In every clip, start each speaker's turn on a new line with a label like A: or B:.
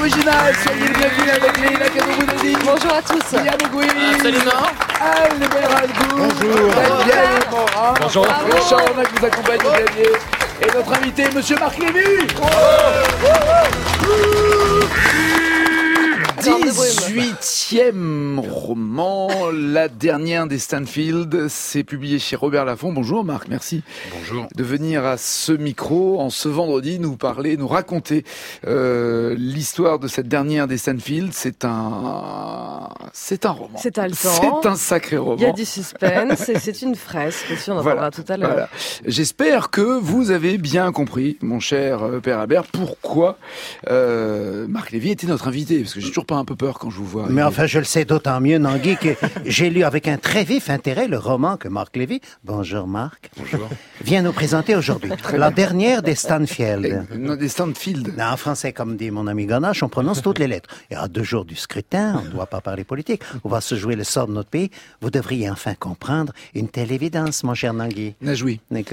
A: originale. Soyez les bienvenus avec Leïla Kadouboudadi.
B: Bonjour à tous.
A: Yann Gouy.
C: Salut Marc.
A: Albert Algou. Bonjour. Daniel Morin.
C: Bonjour.
A: Richard Romain qui vous accompagne au clavier. Et notre invité, Monsieur Marc Lévy. 18e roman, La dernière des Stanfield, c'est publié chez Robert Laffont. Bonjour Marc, merci.
C: Bonjour.
A: De venir à ce micro en ce vendredi nous parler, nous raconter l'histoire de cette dernière des Stanfield. C'est un roman.
B: C'est haletant.
A: C'est un sacré roman.
B: Il y a du suspense et c'est une fresque aussi, on en parlera tout à l'heure.
A: Voilà. J'espère que vous avez bien compris, mon cher Père Albert, pourquoi Marc Lévy était notre invité, parce que j'ai toujours pas un peu peur quand je vous vois.
D: Mais enfin, je le sais d'autant mieux, Nangui, que j'ai lu avec un très vif intérêt le roman que Marc Lévy, bonjour Marc, vient nous présenter aujourd'hui. La dernière des Stanfield.
A: Non, des Stanfield.
D: En français, comme dit mon ami Ganache, on prononce toutes les lettres. Et à 2 jours du scrutin, on ne doit pas parler politique, on va se jouer le sort de notre pays. Vous devriez enfin comprendre une telle évidence, mon cher Nangui.
A: Najoui.
D: On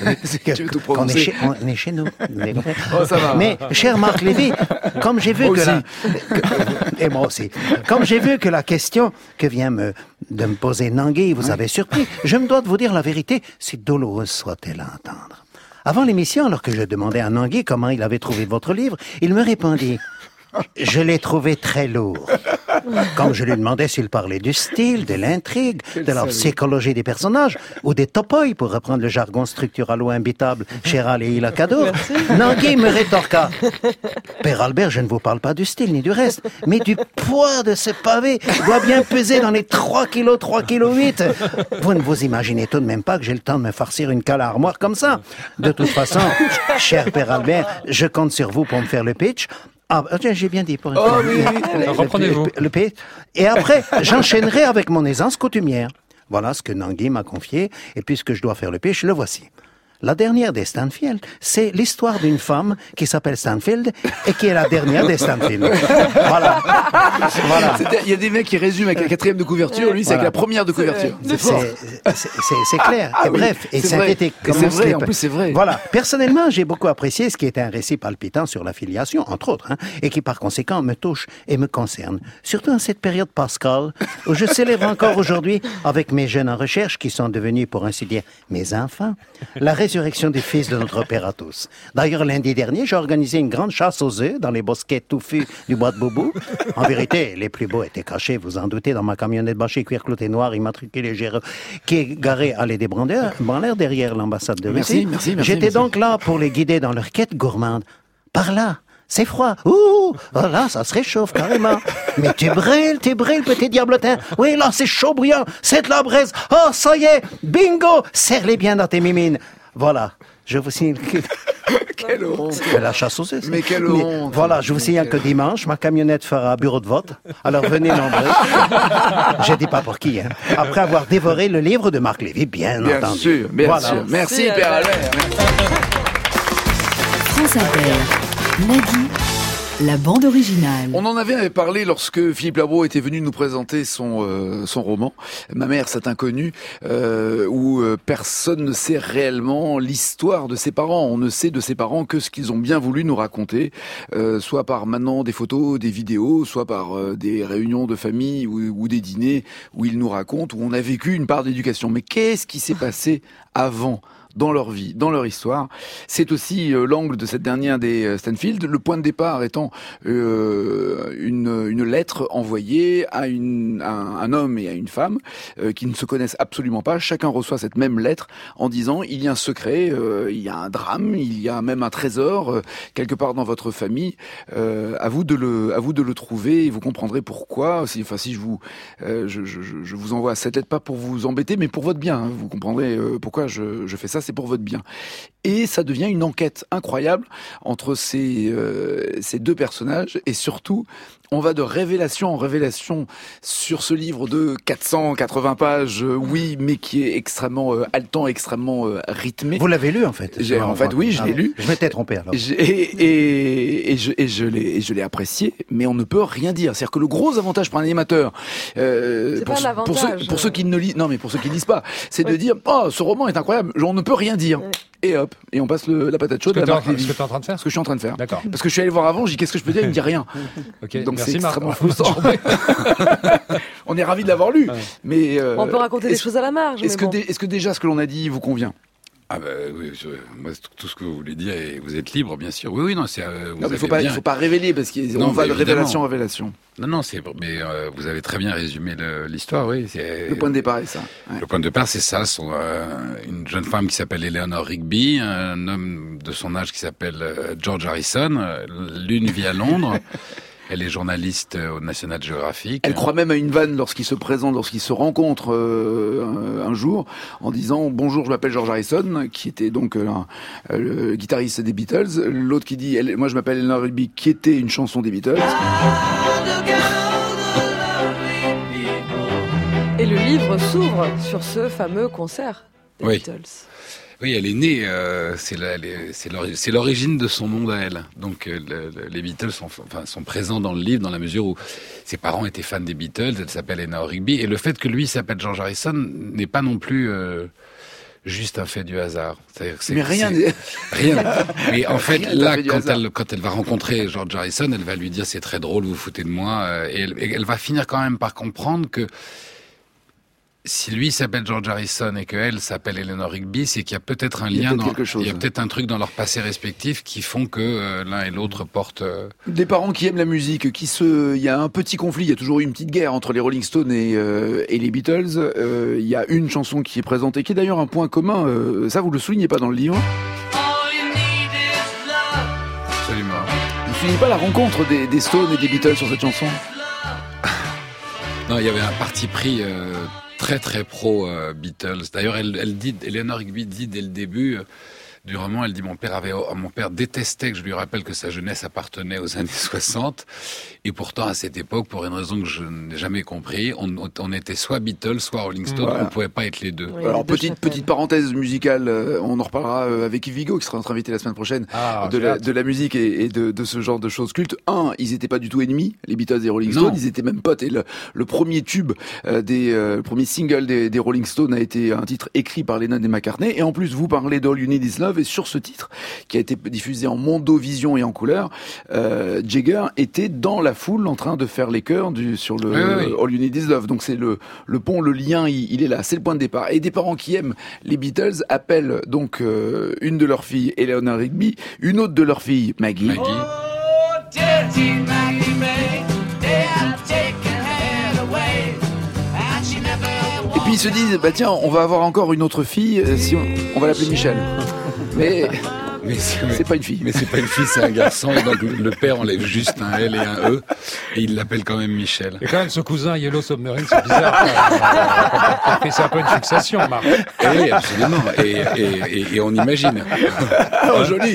D: est chez nous.
A: Oh, ça va.
D: Mais, cher Marc Lévy, comme j'ai vu et moi aussi. Comme j'ai vu que la question que vient de me poser Nangui vous avait surpris, je me dois de vous dire la vérité, si douloureuse soit-elle à entendre. Avant l'émission, alors que je demandais à Nangui comment il avait trouvé votre livre, il me répondit « Je l'ai trouvé très lourd ». Comme je lui demandais s'il parlait du style, de l'intrigue, de la psychologie des personnages, ou des topoïs, pour reprendre le jargon structural ou imbitable, Chéral et Leïla Kadour, Nangui me rétorqua. Père Albert, je ne vous parle pas du style ni du reste, mais du poids de ce pavé doit bien peser dans les 3 kilos, 8 kg. Vous ne vous imaginez tout de même pas que j'ai le temps de me farcir une cale à armoire comme ça. De toute façon, cher Père Albert, je compte sur vous pour me faire le pitch. Ah, j'ai bien dit pour
C: reprenez-vous.
D: Le pitch. Et après, j'enchaînerai avec mon aisance coutumière. Voilà ce que Nangui m'a confié, et puisque je dois faire le pitch, le voici. La dernière des Stanfield, c'est l'histoire d'une femme qui s'appelle Stanfield et qui est la dernière des Stanfield. Voilà.
A: Il y a des mecs qui résument avec la 4e de couverture, lui c'est avec la première de couverture.
D: C'est clair. Et bref, et synthétique.
A: C'est vrai, en plus c'est vrai.
D: Voilà. Personnellement, j'ai beaucoup apprécié ce qui est un récit palpitant sur l'affiliation, entre autres, et qui par conséquent me touche et me concerne. Surtout en cette période pascale, où je célèbre encore aujourd'hui, avec mes jeunes en recherche, qui sont devenus, pour ainsi dire, mes enfants, la résurrection des fils de notre Père à tous. D'ailleurs, lundi dernier, j'ai organisé une grande chasse aux œufs dans les bosquets touffus du bois de Boubou. En vérité, les plus beaux étaient cachés, vous en doutez, dans ma camionnette bâchée cuir clouté noir immatriculée Géreux, qui est garée à les débranleurs derrière l'ambassade de Russie.
A: Merci.
D: J'étais donc là pour les guider dans leur quête gourmande. Par là, c'est froid. Ouh, là, ça se réchauffe carrément. Mais tu brilles, petit diablotin. Oui, là, c'est chaud bouillant. C'est de la braise. Oh, ça y est, bingo. Serre-les bien dans tes mimines. Voilà, je vous signale que...
A: Quelle honte.
D: La chasse aux œufs.
A: Mais quelle honte.
D: Voilà, je vous signale que dimanche, ma camionnette fera bureau de vote. Alors venez nombreux. Je dis pas pour qui, hein. Après avoir dévoré le livre de Marc Lévy, bien entendu.
A: Bien sûr. Merci Père Albert.
E: France Inter, Nagui, la bande originale.
A: On en avait parlé lorsque Philippe Labro était venu nous présenter son roman « Ma mère, c'est inconnu », où personne ne sait réellement l'histoire de ses parents. On ne sait de ses parents que ce qu'ils ont bien voulu nous raconter, soit par maintenant des photos, des vidéos, soit par des réunions de famille ou des dîners où ils nous racontent, où on a vécu une part d'éducation. Mais qu'est-ce qui s'est passé avant ? Dans leur vie, dans leur histoire. C'est aussi l'angle de cette dernière des Stanfield, le point de départ étant une lettre envoyée à un homme et à une femme qui ne se connaissent absolument pas. Chacun reçoit cette même lettre en disant il y a un secret, il y a un drame, il y a même un trésor quelque part dans votre famille. À vous de le trouver et vous comprendrez pourquoi. Si je vous envoie cette lettre pas pour vous embêter, mais pour votre bien. Hein. Vous comprendrez pourquoi je fais ça. C'est pour votre bien. Et ça devient une enquête incroyable entre ces 2 personnages et surtout, on va de révélation en révélation sur ce livre de 480 pages, oui, mais qui est extrêmement haletant, extrêmement rythmé.
D: Vous l'avez lu en fait?
A: Oui, je l'ai lu.
D: Je m'étais trompé alors.
A: Et je l'ai apprécié, mais on ne peut rien dire. C'est-à-dire que le gros avantage pour un animateur, pour ceux qui ne lisent, non mais pour ceux qui ne lisent pas, c'est de dire oh ce roman est incroyable, on ne peut rien dire. et hop, et on passe la patate chaude à Marc Lévy.
C: Ce que tu es en train de faire.
A: Ce que je suis en train de faire.
C: D'accord.
A: Parce que je suis allé le voir avant, j'ai dit qu'est-ce que je peux dire, il me dit rien.
C: Ok,
A: Donc
C: merci
A: c'est
C: Marc.
A: extrêmement frustrant. On est ravis de l'avoir lu, mais
B: on peut raconter des choses à la marge.
A: Est-ce que déjà ce que l'on a dit vous convient?
F: Ah oui, moi tout ce que vous voulez dire et vous être libre bien sûr. Oui non c'est.
A: Non, il faut pas révéler parce qu'on va de révélation en révélation.
F: Non mais vous avez très bien résumé l'histoire. Oui,
A: le point de départ est ça.
F: Ouais. Le point de départ c'est ça. Une jeune femme qui s'appelle Eleanor Rigby, un homme de son âge qui s'appelle George Harrison. L'une vit à Londres. Elle est journaliste au National Geographic.
A: Elle croit même à une vanne lorsqu'ils se rencontrent un jour, en disant « Bonjour, je m'appelle George Harrison », qui était donc le guitariste des Beatles. L'autre qui dit « Moi, je m'appelle Eleanor Rigby », qui était une chanson des Beatles.
B: Et le livre s'ouvre sur ce fameux concert des Beatles.
F: Oui, elle est née, c'est l'origine de son nom à elle. Donc les Beatles sont présents dans le livre dans la mesure où ses parents étaient fans des Beatles, elle s'appelle Eleanor Rigby, et le fait que lui s'appelle George Harrison n'est pas non plus juste un fait du hasard.
A: Rien.
F: Mais en fait, là, quand elle va rencontrer George Harrison, elle va lui dire c'est très drôle, vous vous foutez de moi, et elle va finir quand même par comprendre que si lui s'appelle George Harrison et qu'elle s'appelle Eleanor Rigby, c'est qu'il y a peut-être un lien, il y a peut-être un truc dans leur passé respectif qui font que l'un et l'autre portent...
A: Des parents qui aiment la musique, il y a un petit conflit, il y a toujours eu une petite guerre entre les Rolling Stones et les Beatles. Il y a une chanson qui est présentée, qui est d'ailleurs un point commun, ça vous le soulignez pas dans le livre.
F: Absolument.
A: Vous soulignez pas la rencontre des Stones et des Beatles sur cette chanson?
F: Non, il y avait un parti pris... très très pro Beatles. D'ailleurs, Eleanor Rigby dit dès le début du roman, elle dit mon père détestait que je lui rappelle que sa jeunesse appartenait aux années 60, et pourtant à cette époque, pour une raison que je n'ai jamais compris, on était soit Beatles, soit Rolling Stones, on ne pouvait pas être les deux.
A: Oui, alors petite parenthèse musicale, on en reparlera avec Yves Vigo qui sera notre invité la semaine prochaine, de la musique et de ce genre de choses cultes. Ils n'étaient pas du tout ennemis, les Beatles et Rolling Stones, ils étaient même potes, et le premier tube le premier single des Rolling Stones a été un titre écrit par Lennon et McCartney, et en plus vous parlez d'All You Need Is Love, et sur ce titre qui a été diffusé en Mondovision et en couleur, Jagger était dans la foule en train de faire les chœurs sur le All You Need Is Love. Donc c'est le pont, le lien, il est là, c'est le point de départ. Et des parents qui aiment les Beatles appellent donc une de leurs filles Eleanor Rigby, une autre de leurs filles Maggie. Et puis ils se disent tiens, on va avoir encore une autre fille, si on va l'appeler Michel. Mais c'est pas une fille.
F: Mais c'est pas une fille, c'est un garçon. Et donc le père enlève juste un L et un E, et il l'appelle quand même Michel.
C: Et quand même ce cousin Yellow Submarine, c'est bizarre. C'est un peu une fixation, Marc.
F: Oui, absolument. Et on imagine.
A: Oh joli.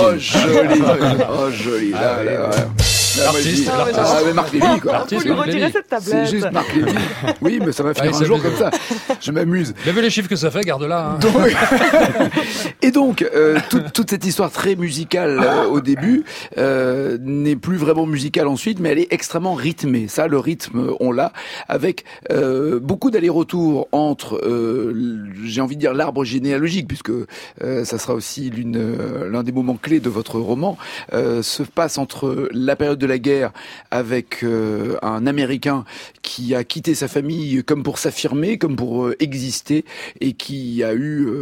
A: Oh joli. Là.
C: L'artiste.
A: Mais Marc Lévy, quoi.
B: Vous lui retirez cette tablette.
A: C'est juste Marc Lévy. Oui, mais ça va finir un jour comme ça. Je m'amuse.
C: Vous avez les chiffres que ça fait, garde-la.
A: Et donc, toute cette histoire très musicale au début n'est plus vraiment musicale ensuite, mais elle est extrêmement rythmée. Ça, le rythme, on l'a, avec beaucoup d'allers-retours entre, j'ai envie de dire, l'arbre généalogique, puisque ça sera aussi l'un des moments clés de votre roman, se passe entre la période de la guerre avec un Américain qui a quitté sa famille comme pour s'affirmer, comme pour exister, et qui a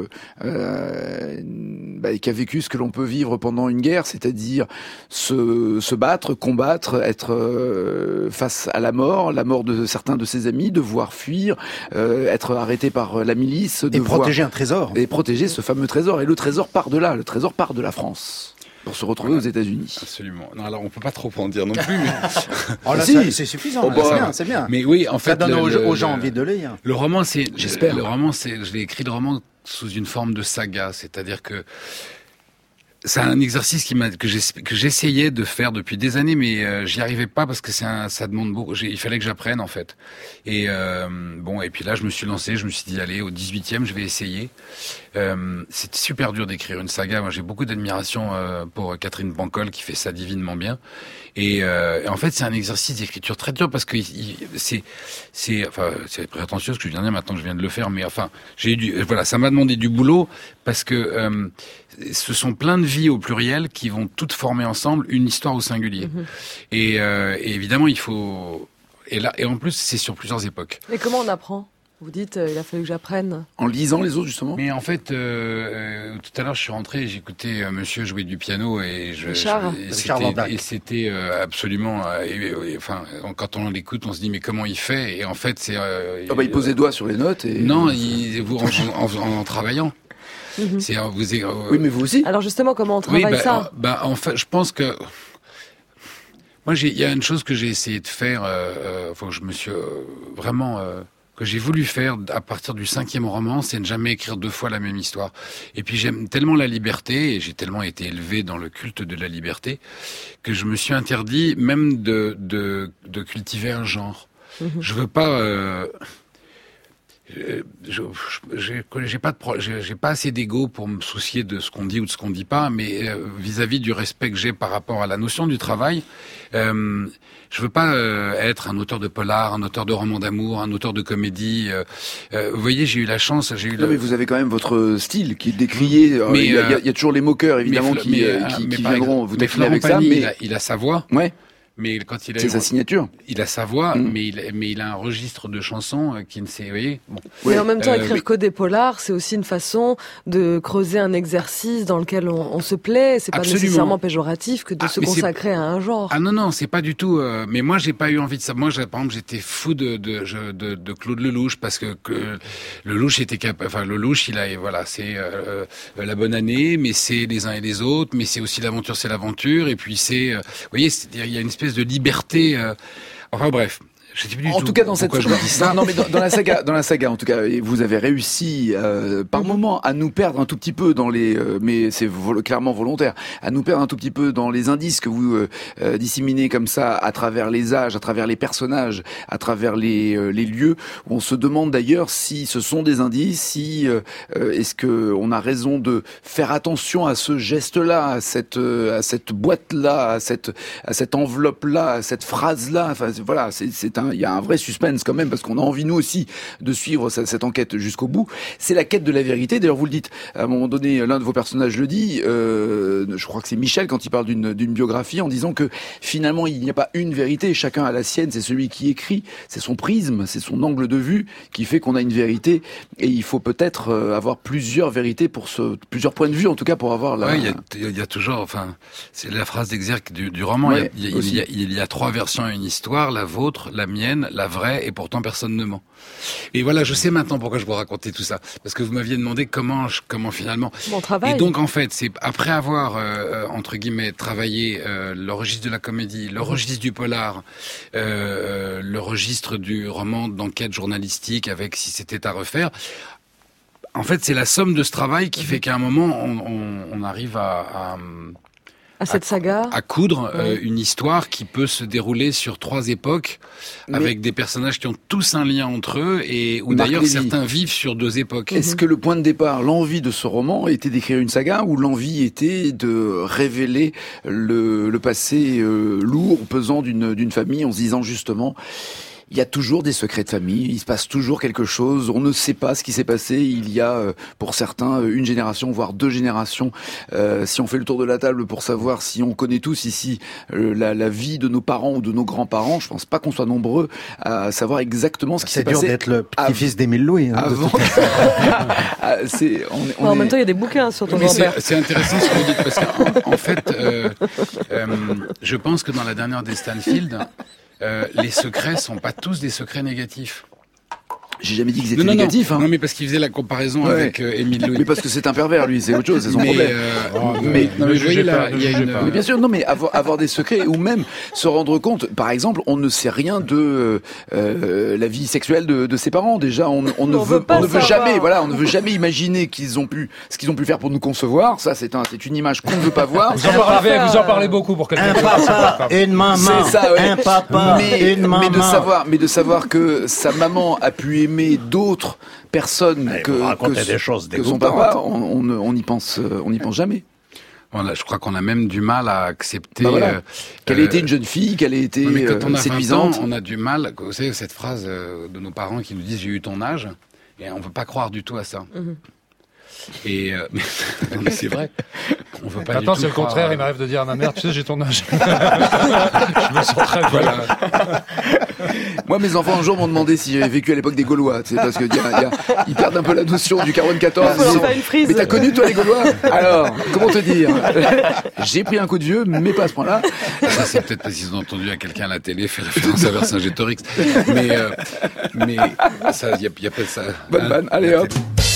A: qui a vécu ce que l'on peut vivre pendant une guerre, c'est-à-dire se battre, combattre, être face à la mort de certains de ses amis, devoir fuir, être arrêté par la milice,
D: protéger un trésor.
A: Et protéger ce fameux trésor. Et le trésor part de là, le trésor part de la France. Pour se retrouver aux États-Unis.
F: Absolument. Non, alors on peut pas trop en dire non plus, mais...
D: Là, c'est suffisant. C'est bien.
F: Mais oui, en fait,
D: ça donne aux gens envie de lire.
F: Le roman, je l'ai écrit le roman sous une forme de saga, c'est-à-dire que c'est un exercice que j'essayais de faire depuis des années, mais j'y arrivais pas parce que ça demande beaucoup. Il fallait que j'apprenne en fait. Et et puis là, je me suis lancé. Je me suis dit, allez, au 18e, je vais essayer. C'est super dur d'écrire une saga. Moi, j'ai beaucoup d'admiration pour Catherine Pancol qui fait ça divinement bien. Et en fait, c'est un exercice d'écriture très dur parce que c'est prétentieux ce que je viens de dire maintenant que je viens de le faire, mais enfin, ça m'a demandé du boulot parce que ce sont plein de vies au pluriel qui vont toutes former ensemble une histoire au singulier. Et évidemment, il faut et en plus, c'est sur plusieurs époques.
B: Et comment on apprend ? Vous dites, il a fallu que j'apprenne.
A: En lisant les autres, justement.
F: Mais en fait, tout à l'heure, je suis rentré et j'écoutais monsieur jouer du piano et c'était absolument. Quand on l'écoute, on se dit mais comment il fait ? Et en fait, c'est.
A: Il pose les doigts sur les notes. Et...
F: Non, en travaillant.
A: Oui, mais vous aussi.
B: Alors justement, comment on travaille ça ?
F: En fait, je pense que. Moi, il y a une chose que j'ai essayé de faire. Je me suis vraiment. Que j'ai voulu faire à partir du 5e roman, c'est ne jamais écrire 2 fois la même histoire. Et puis j'aime tellement la liberté, et j'ai tellement été élevé dans le culte de la liberté, que je me suis interdit même de cultiver un genre. Je veux pas... j'ai pas assez d'ego pour me soucier de ce qu'on dit ou de ce qu'on dit pas, mais vis-à-vis du respect que j'ai par rapport à la notion du travail, je veux pas être un auteur de polar, un auteur de roman d'amour, un auteur de comédie. Vous voyez, j'ai eu la chance,
A: mais vous avez quand même votre style qui est décrié. Il y a toujours les moqueurs évidemment qui viendront vous défiler avec ça. Mais
F: il a sa voix.
A: Ouais.
F: Mais quand il a
A: c'est sa signature.
F: Il a sa voix, mais il a un registre de chansons qui ne sait, vous voyez. Bon.
B: Mais en même temps, écrire que des polars, c'est aussi une façon de creuser un exercice dans lequel on se plaît. C'est pas nécessairement péjoratif que de se consacrer à un genre.
F: Ah non, c'est pas du tout. Mais moi, j'ai pas eu envie de ça. Moi, par exemple, j'étais fou de Claude Lelouch parce que Lelouch était Lelouch, c'est la bonne année, mais c'est les uns et les autres, mais c'est aussi l'aventure, c'est l'aventure, et puis c'est, vous voyez, il y a une espèce de liberté. Enfin bref. Je sais plus du tout.
A: En tout cas, dans cette non, mais dans la saga, en tout cas, vous avez réussi par moment à nous perdre un tout petit peu dans les, mais c'est clairement volontaire, à nous perdre un tout petit peu dans les indices que vous disséminez comme ça à travers les âges, à travers les personnages, à travers les lieux. Où on se demande d'ailleurs si ce sont des indices, si est-ce que on a raison de faire attention à ce geste-là, à cette boîte-là, à cette enveloppe-là, à cette phrase-là. Enfin voilà, il y a un vrai suspense quand même parce qu'on a envie nous aussi de suivre cette enquête jusqu'au bout. C'est la quête de la vérité. D'ailleurs, vous le dites à un moment donné, l'un de vos personnages le dit. Je crois que c'est Michel quand il parle d'une biographie en disant que finalement il n'y a pas une vérité. Chacun a la sienne. C'est celui qui écrit. C'est son prisme, c'est son angle de vue qui fait qu'on a une vérité. Et il faut peut-être avoir plusieurs vérités plusieurs points de vue en tout cas pour avoir la.
F: Oui, il y a toujours. Enfin, c'est la phrase d'Exergue du roman. Ouais, il y a 3 versions à une histoire: la vôtre, la mienne, la vraie, et pourtant personne ne ment. Et voilà, je sais maintenant pourquoi je vous racontais tout ça, parce que vous m'aviez demandé comment finalement.
B: Mon travail.
F: Et donc en fait, c'est après avoir entre guillemets travaillé le registre de la comédie, le registre du polar, le registre du roman d'enquête journalistique avec si c'était à refaire. En fait, c'est la somme de ce travail qui fait qu'à un moment, on arrive à
B: cette saga,
F: à coudre une histoire qui peut se dérouler sur 3 époques, avec des personnages qui ont tous un lien entre eux et où d'ailleurs certains vivent sur 2 époques.
A: Est-ce que le point de départ, l'envie de ce roman était d'écrire une saga ou l'envie était de révéler le passé lourd, pesant d'une famille en se disant justement il y a toujours des secrets de famille, il se passe toujours quelque chose, on ne sait pas ce qui s'est passé, il y a pour certains une génération, voire 2 générations, si on fait le tour de la table pour savoir si on connaît tous ici la vie de nos parents ou de nos grands-parents, je pense pas qu'on soit nombreux à savoir exactement ce qui s'est passé.
D: C'est dur d'être le petit-fils d'Émile Louis.
A: Avant.
B: En même temps, il y a des bouquins sur ton grand-père.
F: C'est intéressant ce que vous dites, parce qu'en fait, je pense que dans la dernière des Stanfield, les secrets sont pas tous des secrets négatifs.
A: J'ai jamais dit qu'ils étaient négatifs.
F: Non, mais parce qu'il faisait la comparaison avec Émile Louis.
A: Mais parce que c'est un pervers, lui, c'est autre chose, c'est son problème.
F: Mais vous voyez là, il y a une...
A: Mais bien sûr, non, mais avoir des secrets ou même se rendre compte, par exemple, on ne sait rien de la vie sexuelle de ses parents. Déjà, on ne veut jamais imaginer ce qu'ils ont pu faire pour nous concevoir. Ça, c'est une image qu'on ne veut pas voir.
C: Vous en parlez beaucoup pour quelqu'un.
D: Un papa, une maman,
A: c'est ça,
D: un papa, une maman.
A: Mais de savoir que sa maman a pu aimer d'autres personnes que son papa, on n'y pense jamais.
F: Voilà, je crois qu'on a même du mal à accepter
A: qu'elle ait été une jeune fille, qu'elle ait été séduisante.
F: On a du mal. Vous savez cette phrase de nos parents qui nous disent j'ai eu ton âge, et on ne peut pas croire du tout à ça. Et mais c'est vrai. On veut pas.
C: Attends, c'est le contraire. Il m'arrive de dire à ma mère, tu sais, j'ai ton âge. Je me sens très bien.
A: Moi, mes enfants un jour m'ont demandé si j'avais vécu à l'époque des Gaulois, tu sais, parce que ils perdent un peu la notion du 94. Mais t'as connu toi les Gaulois? Alors, comment te dire? J'ai pris un coup de vieux, mais pas à ce point-là.
F: Ça, c'est peut-être parce qu'ils ont entendu à quelqu'un à la télé faire référence à Vercingétorix. Mais ça, il y a pas ça.
A: Bonne vanne. Allez hop.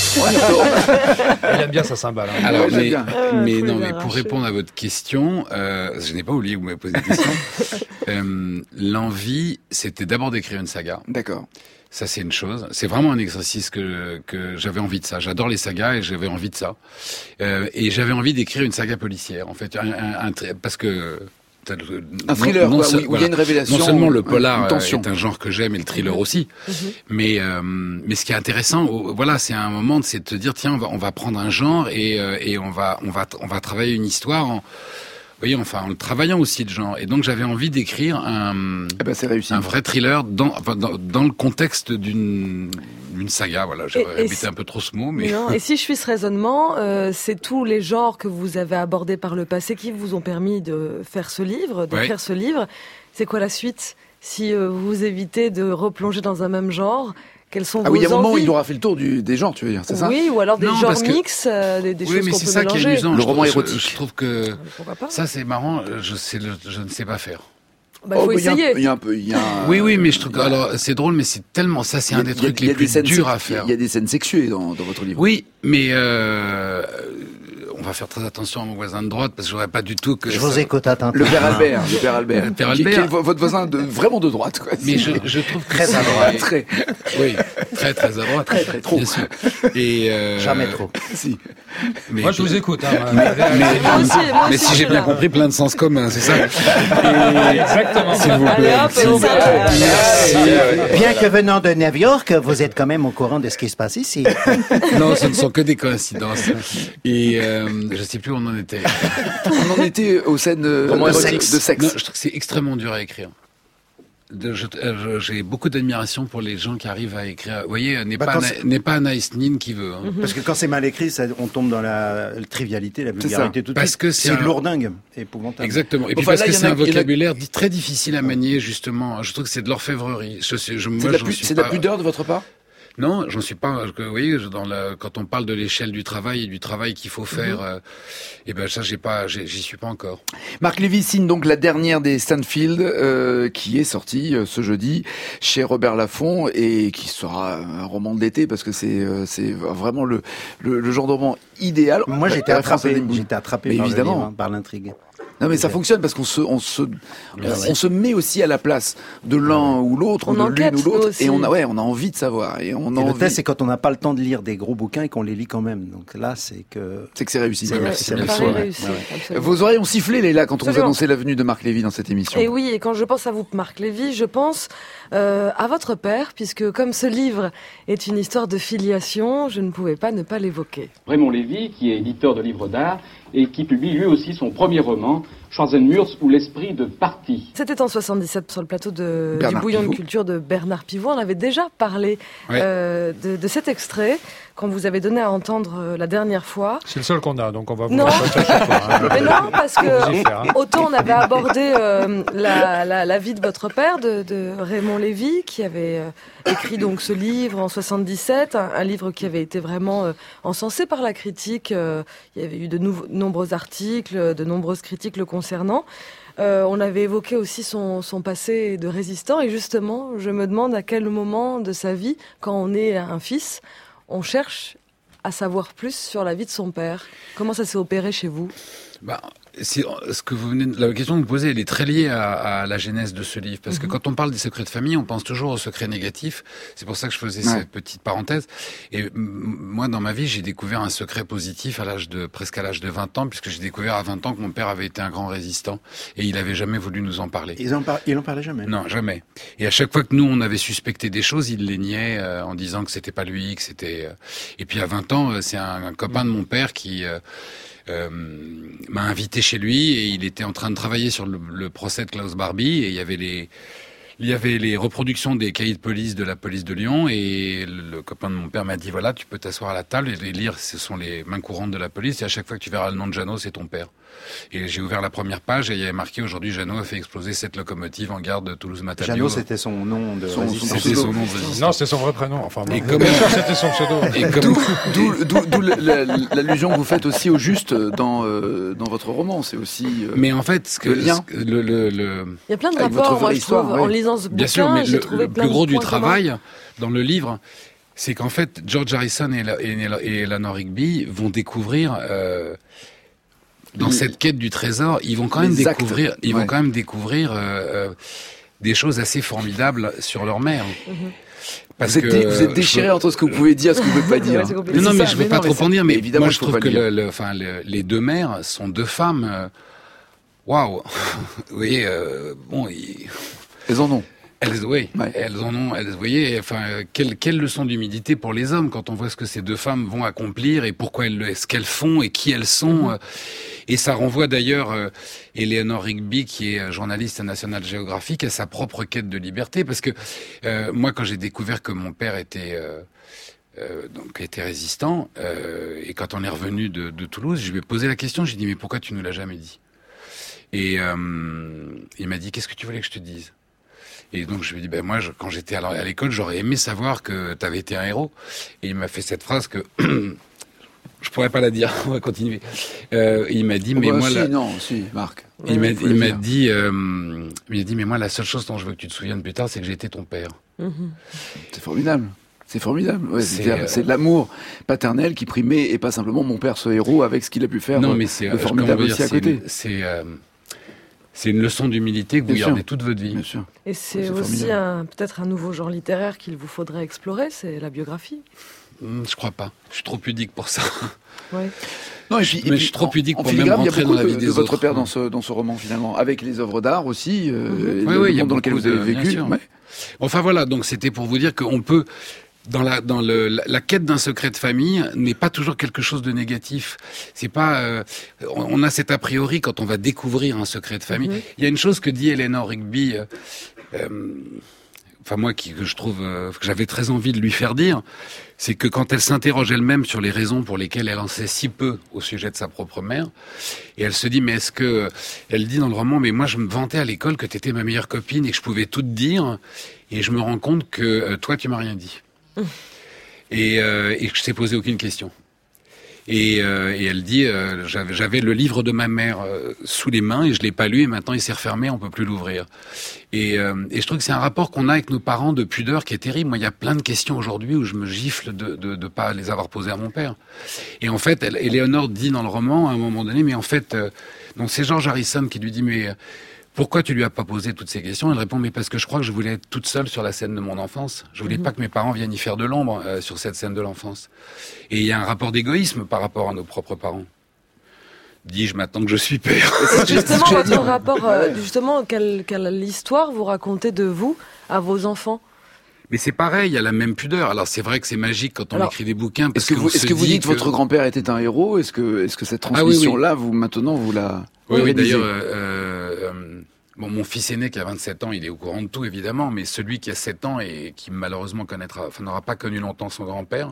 C: Il aime bien sa cymbale. Hein.
F: Alors, mais pour répondre à votre question, je n'ai pas oublié que vous m'avez posé des questions. L'envie, c'était d'abord d'écrire une saga.
A: D'accord.
F: Ça, c'est une chose. C'est vraiment un exercice que j'avais envie de ça. J'adore les sagas et j'avais envie de ça. Et j'avais envie d'écrire une saga policière, en fait, parce que
A: un thriller, où il y a une révélation.
F: Non seulement le polar est un genre que j'aime et le thriller aussi, mais ce qui est intéressant, c'est un moment, c'est de te dire tiens, on va prendre un genre et on va travailler une histoire en le travaillant aussi de genre. Et donc j'avais envie d'écrire un vrai thriller dans le contexte d'une saga. Voilà, j'ai répété un peu trop ce mot, mais
B: non. Et si je suis ce raisonnement, c'est tous les genres que vous avez abordés par le passé qui vous ont permis de faire ce livre, d'écrire ce livre. C'est quoi la suite si vous évitez de replonger dans un même genre? Quelles sont vos envies?
A: Il y a un moment où il aura fait le tour des genres, tu veux dire, c'est ça?
B: Oui, ou alors des genres mix, des choses qu'on peut mélanger. Oui, mais c'est ça qui est amusant.
A: Le roman érotique.
F: Je trouve que ça, c'est marrant. Je ne sais pas faire.
B: Faut essayer.
A: Il y a un peu.
F: Oui, mais je trouve que alors c'est drôle, mais c'est tellement ça, c'est un des trucs les plus durs à faire.
A: Il y a des scènes sexuées dans votre livre.
F: Oui, mais on va faire très attention à mon voisin de droite parce que je voudrais pas du tout que.
D: Je vous écoute attentivement.
A: Le père Albert. Qui est votre voisin vraiment de droite, quoi.
F: Mais je trouve que
D: très à droite.
F: Très à droite.
A: Très trop.
F: Bien sûr. Et
D: jamais trop.
A: Si.
C: Mais moi, je vous écoute.
F: Mais si j'ai bien compris, plein de sens commun, c'est ça.
C: Exactement.
F: S'il vous plaît.
D: Bien que venant de New York, vous êtes quand même au courant de ce qui se passe ici.
F: Non, ce ne sont que des coïncidences. Et je sais plus où on en était.
A: On en était aux scènes de sexe.
F: Non, je trouve que c'est extrêmement dur à écrire. J'ai beaucoup d'admiration pour les gens qui arrivent à écrire. Vous voyez, n'est pas Anaïs Nin qui veut. Hein.
G: Parce que quand c'est mal écrit, on tombe dans la trivialité, la vulgarité tout de suite.
F: Parce que
G: c'est lourdingue, épouvantable.
F: Exactement. Et puis parce que c'est un vocabulaire très difficile à manier, justement. Je trouve que c'est de l'orfèvrerie.
A: C'est de la pudeur de votre part?
F: Non, j'en suis pas. Vous voyez, quand on parle de l'échelle du travail et du travail qu'il faut faire, ça, j'y suis pas encore.
A: Marc Lévy signe donc la dernière des Stanfield, qui est sortie ce jeudi chez Robert Laffont et qui sera un roman de l'été parce que c'est vraiment le genre de roman idéal.
G: Moi, j'étais attrapé par l'intrigue.
A: Non mais ça fonctionne parce qu'on se met aussi à la place de l'un ou l'autre, de l'une ou l'autre, et on a envie de savoir. Et
G: le test, c'est quand on n'a pas le temps de lire des gros bouquins et qu'on les lit quand même. Donc là, c'est que
A: c'est réussi.
F: Merci.
B: Réussi.
A: Vos oreilles ont sifflé, Léla, quand on vous annonçait la venue de Marc Lévy dans cette émission.
B: Et oui, et quand je pense à vous, Marc Lévy, je pense à votre père, puisque comme ce livre est une histoire de filiation, je ne pouvais pas ne pas l'évoquer.
H: Raymond Lévy, qui est éditeur de livres d'art et qui publie lui aussi son premier roman, Schwarzenmurs ou l'esprit de parti.
B: C'était en 77 sur le plateau du Bouillon de Culture de Bernard Pivot. On avait déjà parlé de cet extrait quand vous avez donné à entendre la dernière fois.
C: C'est le seul qu'on a, donc on va vous
B: Non.
C: raconter à chaque fois. Hein.
B: Mais non, parce que
C: Vous y faire, hein.
B: autant on avait abordé la vie de votre père, de Raymond Lévy, qui avait écrit donc ce livre en 77, un livre qui avait été vraiment encensé par la critique. Il y avait eu de nombreux articles, de nombreuses critiques le concernant. On avait évoqué aussi son passé de résistant, et justement, je me demande à quel moment de sa vie, quand on est un fils, on cherche à savoir plus sur la vie de son père. Comment ça s'est opéré chez vous ?
F: Ce que vous venez, la question que vous posez, elle est très liée à la genèse de ce livre, parce que quand on parle des secrets de famille, on pense toujours aux secrets négatifs. C'est pour ça que je faisais cette petite parenthèse. Et moi, dans ma vie, j'ai découvert un secret positif presque à l'âge de 20 ans, puisque j'ai découvert à 20 ans que mon père avait été un grand résistant, et il avait jamais voulu nous en parler.
G: Il en parlait jamais.
F: Non, jamais. Et à chaque fois que nous, on avait suspecté des choses, il les niait en disant que c'était pas lui, que c'était. Et puis à 20 ans, c'est un copain de mon père qui m'a invité chez lui, et il était en train de travailler sur le procès de Klaus Barbie, et il y avait les reproductions des cahiers de police de la police de Lyon, et le copain de mon père m'a dit, voilà, tu peux t'asseoir à la table et lire, ce sont les mains courantes de la police, et à chaque fois que tu verras le nom de Jeannot, c'est ton père. Et j'ai ouvert la première page, et il y avait marqué, aujourd'hui, Jeannot a fait exploser 7 locomotives en gare de Toulouse-Matabio.
G: Jeannot, c'était son nom de résistant.
F: C'était son nom de résistant.
C: Non, c'est son vrai prénom. Enfin,
F: Et
C: bien sûr, c'était son pseudo.
A: D'où l'allusion que vous faites aussi au juste dans votre roman. C'est aussi.
F: Mais en fait,
A: le lien.
B: Il y a plein de rapports, moi je trouve, en lisant ce bouquin.
F: Bien sûr, mais
B: j'ai trouvé
F: le
B: plein
F: plus gros
B: de
F: du
B: points
F: travail dans le livre, c'est qu'en fait, George Harrison et Eleanor Rigby vont découvrir. Dans cette quête du trésor, ils vont quand même découvrir, des choses assez formidables sur leur mère. Parce
A: vous êtes déchiré entre ce que vous pouvez dire et ce que vous ne pouvez pas dire.
F: Non, mais je ne veux pas trop en dire, mais
A: évidemment,
F: moi je trouve que les deux mères sont deux femmes. Waouh. Vous voyez,
A: elles en ont.
F: Elles en ont. Vous voyez, quelle leçon d'humilité pour les hommes quand on voit ce que ces deux femmes vont accomplir et pourquoi ce qu'elles font et qui elles sont. Et ça renvoie d'ailleurs Eleanor Rigby, qui est journaliste à National Geographic, à sa propre quête de liberté, parce que moi, quand j'ai découvert que mon père était résistant, et quand on est revenu de Toulouse, je lui ai posé la question. J'ai dit, mais pourquoi tu nous l'as jamais dit? Et il m'a dit, qu'est-ce que tu voulais que je te dise? Et donc je lui ai dit, moi, quand j'étais à l'école, j'aurais aimé savoir que tu avais été un héros. Et il m'a fait cette phrase que je pourrais pas la dire. On va continuer. Il m'a dit, mais moi,
A: Marc.
F: Il m'a dit, mais moi, la seule chose dont je veux que tu te souviennes plus tard, c'est que j'ai été ton père.
A: C'est formidable. C'est formidable. Ouais, c'est l'amour paternel qui primait, et pas simplement mon père, ce héros, avec ce qu'il a pu faire.
F: Non, mais c'est
A: formidable aussi à côté.
F: C'est une leçon d'humilité que vous gardez toute votre vie.
A: Bien sûr.
B: Et c'est aussi peut-être un nouveau genre littéraire qu'il vous faudrait explorer, c'est la biographie.
F: Je crois pas. Je suis trop pudique pour ça.
B: Ouais.
F: Non, je suis trop pudique pour même rentrer dans la vie des autres.
A: Votre père dans ce roman finalement, avec les œuvres d'art aussi, le monde dans lequel vous avez vécu.
F: Enfin voilà, donc c'était pour vous dire qu'on peut. La quête d'un secret de famille n'est pas toujours quelque chose de négatif. C'est pas, on a cet a priori quand on va découvrir un secret de famille. Il y a une chose que dit Eleanor Rigby, moi que je trouve que j'avais très envie de lui faire dire, c'est que quand elle s'interroge elle-même sur les raisons pour lesquelles elle en sait si peu au sujet de sa propre mère, et elle se dit mais elle dit dans le roman, mais moi je me vantais à l'école que t'étais ma meilleure copine et que je pouvais tout te dire, et je me rends compte que toi tu m'as rien dit. Et que je t'ai posé aucune question. Et elle dit, j'avais le livre de ma mère sous les mains et je l'ai pas lu et maintenant il s'est refermé, on peut plus l'ouvrir. Et je trouve que c'est un rapport qu'on a avec nos parents de pudeur qui est terrible. Moi, il y a plein de questions aujourd'hui où je me gifle de pas les avoir posées à mon père. Et en fait, Eleanor dit dans le roman à un moment donné, mais en fait, donc c'est George Harrison qui lui dit, mais pourquoi tu lui as pas posé toutes ces questions? Elle répond, mais parce que je crois que je voulais être toute seule sur la scène de mon enfance. Je voulais pas que mes parents viennent y faire de l'ombre sur cette scène de l'enfance. Et il y a un rapport d'égoïsme par rapport à nos propres parents. Dis-je maintenant que je suis père.
B: Justement, votre rapport, quelle histoire vous racontez de vous à vos enfants?
F: Mais c'est pareil, il y a la même pudeur. Alors c'est vrai que c'est magique quand on écrit des bouquins. Parce
A: est-ce que vous dites que votre grand-père était un héros? Est-ce que cette transmission-là, vous la...
F: Oui, d'ailleurs, Bon, mon fils aîné qui a 27 ans, il est au courant de tout, évidemment, mais celui qui a 7 ans et qui malheureusement n'aura pas connu longtemps son grand-père,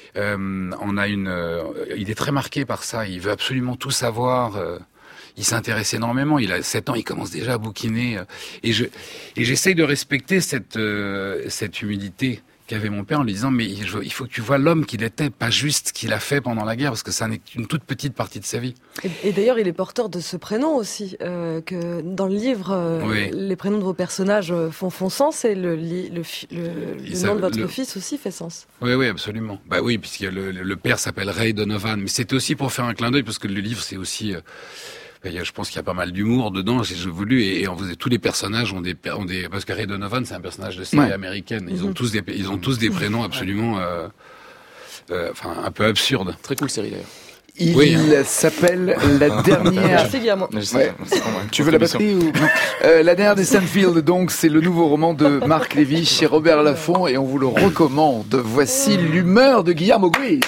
F: il est très marqué par ça. Il veut absolument tout savoir. Il s'intéresse énormément. Il a 7 ans, il commence déjà à bouquiner. Et j'essaye de respecter cette humilité qu'avait mon père en lui disant mais il faut que tu vois l'homme qu'il était, pas juste ce qu'il a fait pendant la guerre, parce que ça n'est qu'une toute petite partie de sa vie.
B: Et d'ailleurs, il est porteur de ce prénom aussi, que dans le livre,
F: oui.
B: Les prénoms de vos personnages font sens, et le nom de votre fils aussi fait sens.
F: Oui, absolument. Bah oui, puisque le père s'appelle Ray Donovan, mais c'était aussi pour faire un clin d'œil, parce que le livre, c'est aussi... je pense qu'il y a pas mal d'humour dedans, j'ai voulu, et tous les personnages ont des parce que Ray Donovan, c'est un personnage de série américaine. Ils ont tous des prénoms absolument, un peu absurdes.
I: Très cool série d'ailleurs.
A: Il s'appelle La Dernière...
B: Ouais.
A: Tu veux la batterie ou... La Dernière des Sandfield, donc, c'est le nouveau roman de Marc Lévy chez Robert Laffont, et on vous le recommande. Voici l'humeur de Guillermo Guise.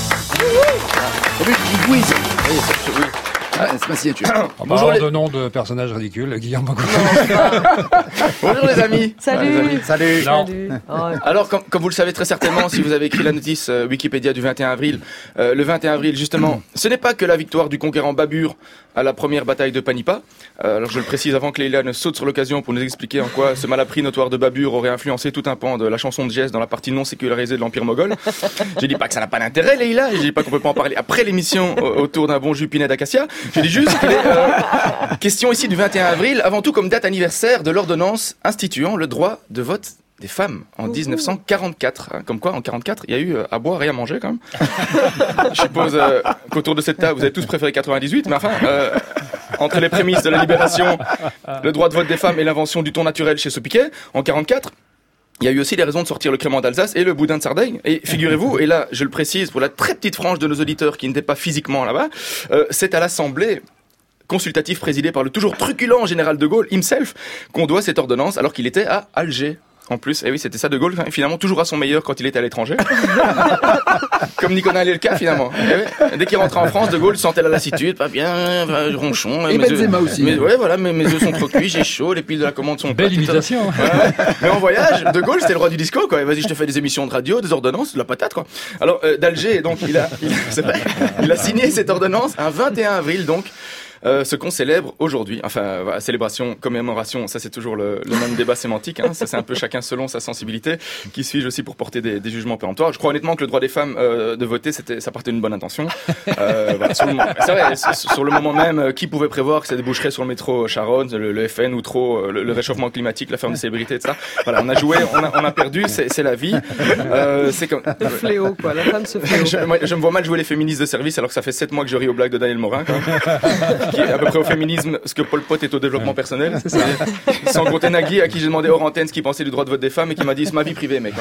A: Guise. C'est ma signature.
C: Bonjour de nom de personnage ridicule, Guillermo Guise.
I: Bonjour les amis.
B: Salut.
I: Alors, comme vous le savez très certainement, si vous avez écrit la notice Wikipédia du 21 avril, le 21 avril, justement, ce n'est pas que la victoire du conquérant Babur à la première bataille de Panipa. Alors je le précise avant que Leïla ne saute sur l'occasion pour nous expliquer en quoi ce malappris notoire de Babur aurait influencé tout un pan de la chanson de Jess dans la partie non sécularisée de l'Empire moghol. Je dis pas que ça n'a pas d'intérêt, Leïla, et je dis pas qu'on peut pas en parler après l'émission autour d'un bon jus Pinay d'acacia. Je dis juste qu'il est question ici du 21 avril, avant tout comme date anniversaire de l'ordonnance instituant le droit de vote des femmes en 1944. Comme quoi, en 44, il y a eu à boire et à manger quand même. Je suppose qu'autour de cette table, vous avez tous préféré 98, mais enfin, entre les prémices de la libération, le droit de vote des femmes et l'invention du ton naturel chez Sopiquet, en 44, il y a eu aussi les raisons de sortir le crément d'Alsace et le boudin de Sardaigne. Et figurez-vous, et là je le précise pour la très petite frange de nos auditeurs qui n'étaient pas physiquement là-bas, c'est à l'Assemblée consultative présidée par le toujours truculent général de Gaulle himself qu'on doit cette ordonnance alors qu'il était à Alger. En plus, et oui, c'était ça de Gaulle, finalement toujours à son meilleur quand il était à l'étranger. Comme Nicolas est le cas finalement. Oui. Dès qu'il rentrait en France, de Gaulle sentait la lassitude, pas bien, ronchon.
A: Et Benzema aussi.
I: Mais ouais, voilà, mes œufs sont trop cuits, j'ai chaud, les piles de la commande sont
C: belle imitation.
I: Ouais. Mais en voyage, de Gaulle c'était le roi du disco, quoi. Et vas-y, je te fais des émissions de radio, des ordonnances, de la patate, quoi. Alors d'Alger, donc il a signé cette ordonnance un 21 avril, donc. Ce qu'on célèbre aujourd'hui, enfin, voilà, célébration, commémoration, ça c'est toujours le même débat sémantique, hein, ça c'est un peu chacun selon sa sensibilité, qui suis-je aussi pour porter des jugements péremptoires. Je crois honnêtement que le droit des femmes de voter, ça partait d'une bonne intention. Voilà, c'est vrai, sur le moment même, qui pouvait prévoir que ça déboucherait sur le métro Charonne, le FN ou trop, le réchauffement climatique, la ferme des célébrités, etc. Voilà, on a joué, on a perdu, c'est la vie. C'est comme...
B: Le fléau, quoi, la femme se fléau.
I: Je me vois mal jouer les féministes de service alors que ça fait 7 mois que je ris aux blagues de Daniel Morin, quand même. Qui est à peu près au féminisme ce que Pol Pot est au développement personnel. C'est ça. Sans compter Nagui, à qui j'ai demandé hors antenne ce qu'il pensait du droit de vote des femmes et qui m'a dit c'est ma vie privée, mec.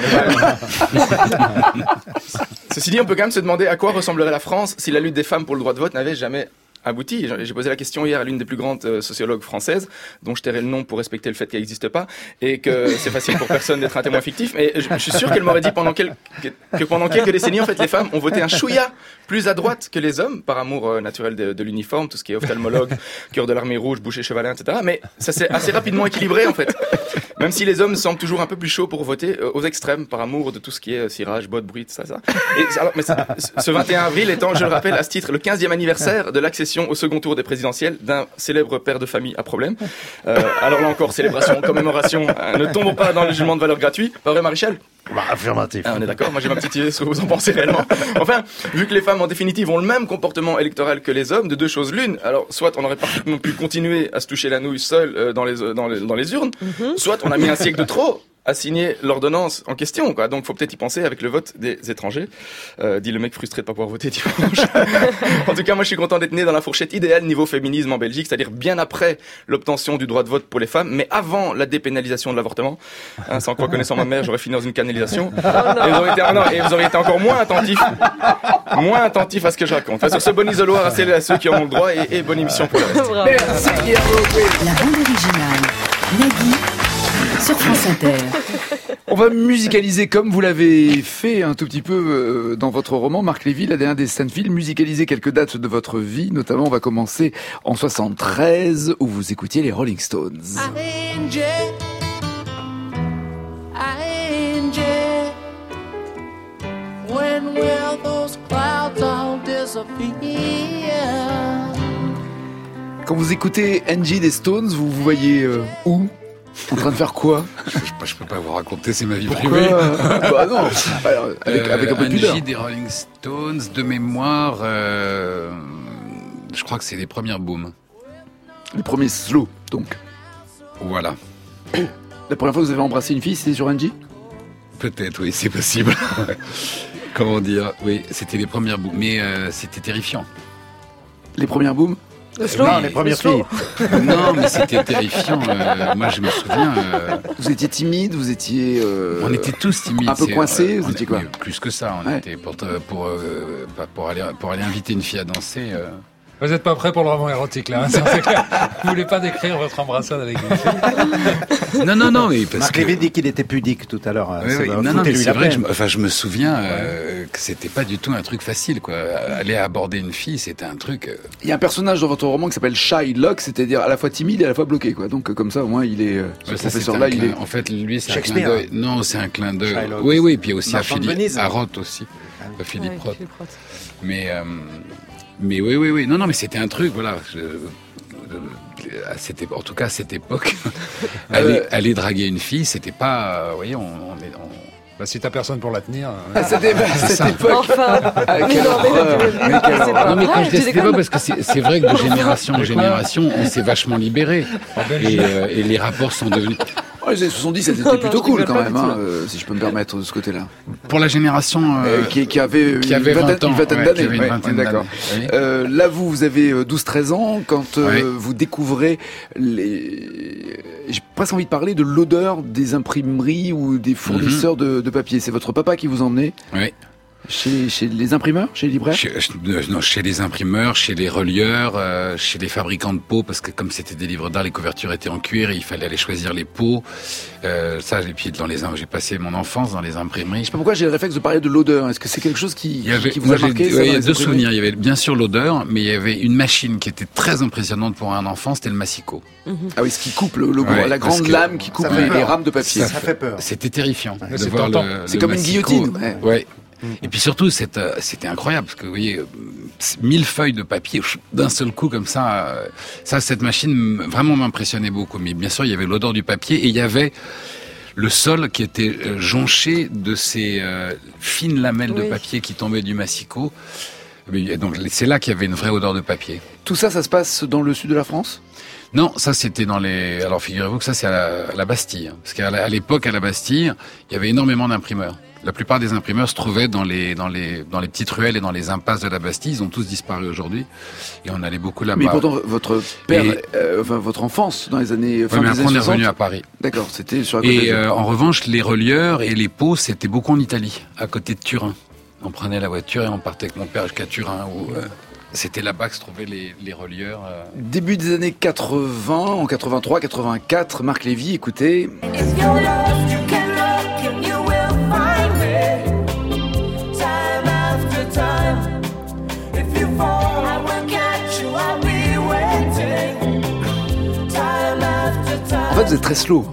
I: Ceci dit, on peut quand même se demander à quoi ressemblerait la France si la lutte des femmes pour le droit de vote n'avait jamais abouti. J'ai posé la question hier à l'une des plus grandes sociologues françaises, dont je tairai le nom pour respecter le fait qu'elle n'existe pas, et que c'est facile pour personne d'être un témoin fictif, mais je suis sûr qu'elle m'aurait dit que pendant quelques décennies, en fait, les femmes ont voté un chouïa plus à droite que les hommes, par amour naturel de l'uniforme, tout ce qui est ophtalmologue, cœur de l'armée rouge, boucher chevalin, etc. Mais ça s'est assez rapidement équilibré, en fait. Même si les hommes semblent toujours un peu plus chauds pour voter aux extrêmes, par amour de tout ce qui est cirage, botte, bruit, ça. Et alors, mais ce 21 avril étant, je le rappelle, à ce titre, le 15e anniversaire de l'accession au second tour des présidentielles d'un célèbre père de famille à problème. Alors là encore, célébration, commémoration, ne tombons pas dans le jugement de valeur gratuit. Pas vrai, Maréchal ?
D: Affirmatif.
I: Ah, on est d'accord, moi j'ai ma petite idée de ce que vous en pensez réellement. Enfin, vu que les femmes en définitive ont le même comportement électoral que les hommes, de deux choses l'une, alors soit on aurait parfaitement pu continuer à se toucher la nouille seul dans les urnes, soit on a mis un siècle de trop à signer l'ordonnance en question, quoi. Donc faut peut-être y penser avec le vote des étrangers. Dit le mec frustré de pas pouvoir voter dimanche. En tout cas, moi je suis content d'être né dans la fourchette idéale niveau féminisme en Belgique, c'est-à-dire bien après l'obtention du droit de vote pour les femmes, mais avant la dépénalisation de l'avortement. Hein, sans quoi, connaissant ma mère, j'aurais fini dans une canalisation. Et vous auriez été encore moins attentifs à ce que je raconte. Enfin, sur ce bon isoloir à ceux qui en ont le droit et bonne émission pour le reste.
E: La bande originale. Nagui. sur France Inter.
A: On va musicaliser comme vous l'avez fait un tout petit peu dans votre roman, Marc Lévy, la dernière des Stanfield, musicaliser quelques dates de votre vie. Notamment, on va commencer en 73 où vous écoutiez les Rolling Stones. When will those clouds all disappear? Quand vous écoutez Angie des Stones, vous vous voyez où? En train de faire quoi?
F: Je peux pas vous raconter, c'est ma vie
A: Pourquoi?
F: privée.
A: Bah non, alors, avec un peu de pudeur.
F: Angie des Rolling Stones, de mémoire, je crois que c'est les premières booms.
A: Les premiers slow, donc.
F: Voilà.
A: La première fois que vous avez embrassé une fille, c'était sur Angie?
F: Peut-être, oui, c'est possible. Comment dire? Oui, c'était les premières booms, mais c'était terrifiant.
A: Les premières booms?
D: Non, les premières filles.
F: Non, mais c'était terrifiant. Moi, je me souviens.
A: Vous étiez timide, vous étiez.
F: On était tous timides.
A: Un peu coincés, vous étiez quoi?
F: Plus que ça, on était pour aller inviter une fille à danser.
C: Vous n'êtes pas prêt pour le roman érotique, là, hein, c'est clair. Vous voulez pas décrire votre embrassade avec une fille?
F: Non, mais parce
G: Marc Lévy dit qu'il était pudique tout à l'heure.
F: Oui, non, mais c'est vrai que je me souviens que c'était pas du tout un truc facile, quoi. Aller aborder une fille, c'était un truc...
A: Il y a un personnage dans votre roman qui s'appelle Shylock, c'est-à-dire à la fois timide et à la fois bloqué, quoi. Donc comme ça, au moins, il est... ce professeur-là, il est...
F: En fait, lui, c'est un clin
G: Shakespeare.
F: d'œil. Non, c'est un clin d'œil. Oui, puis aussi à Roth aussi. À Philippe
B: Ouais,
F: Roth.
B: Philippe Roth.
F: Mais oui. Non, mais c'était un truc, voilà. En tout cas, à cette époque, aller draguer une fille, c'était pas... Vous voyez,
C: Bah, si t'as personne pour la tenir...
A: Cette époque...
B: Enfin,
A: quelle horreur. Mais quelle horreur.
F: Non, mais quand je dis c'était pas parce que c'est vrai que de génération en génération, on s'est vachement libéré. Et les rapports sont devenus...
A: Les années 70, c'était plutôt cool quand même, hein, si je peux me permettre de ce côté-là.
F: Pour la génération
A: qui avait une vingtaine d'années.
F: Une vingtaine
A: d'accord.
F: d'années.
A: Là, vous avez 12-13 ans, quand vous découvrez j'ai presque envie de parler de l'odeur des imprimeries ou des fournisseurs de papier. C'est votre papa qui vous emmenait?
F: Oui.
A: Chez les imprimeurs, chez les libraires?
F: Chez les imprimeurs, chez les relieurs, chez les fabricants de peaux, parce que comme c'était des livres d'art, les couvertures étaient en cuir et il fallait aller choisir les peaux. Et puis j'ai passé mon enfance dans les imprimeries.
A: Je sais pas pourquoi j'ai le réflexe de parler de l'odeur. Est-ce que c'est quelque chose qui vous a marqué?
F: Il y a deux souvenirs. Il y avait bien sûr l'odeur, mais il y avait une machine qui était très impressionnante pour un enfant, c'était le massicot.
A: Ah oui, ce qui coupe la grande lame qui coupe les rames de papier.
G: Ça fait peur.
F: C'était terrifiant de
C: voir
F: c'est
A: comme une guillotine.
F: Ouais. Et puis surtout, c'était incroyable, parce que vous voyez, 1000 feuilles de papier d'un seul coup comme ça, cette machine vraiment m'impressionnait beaucoup. Mais bien sûr, il y avait l'odeur du papier et il y avait le sol qui était jonché de ces fines lamelles de papier qui tombaient du massicot. Donc c'est là qu'il y avait une vraie odeur de papier.
A: Tout ça, ça se passe dans le sud de la France?
F: Non, ça c'était dans les... Alors figurez-vous que ça c'est à la Bastille. Parce qu'à l'époque, à la Bastille, il y avait énormément d'imprimeurs. La plupart des imprimeurs se trouvaient dans les petites ruelles et dans les impasses de la Bastille. Ils ont tous disparu aujourd'hui. Et on allait beaucoup là-bas.
A: Mais pourtant, votre père, votre enfance, dans les années...
F: mais après, on est revenu à Paris.
A: D'accord, c'était sur la côte d'Azur.
F: Et en revanche, les relieurs et les pots, c'était beaucoup en Italie, à côté de Turin. On prenait la voiture et on partait avec mon père jusqu'à Turin, où... C'était là-bas que se trouvaient les relieurs.
A: Début des années 80, en 83, 84, Marc Lévy, écoutez... En fait, vous êtes très slow.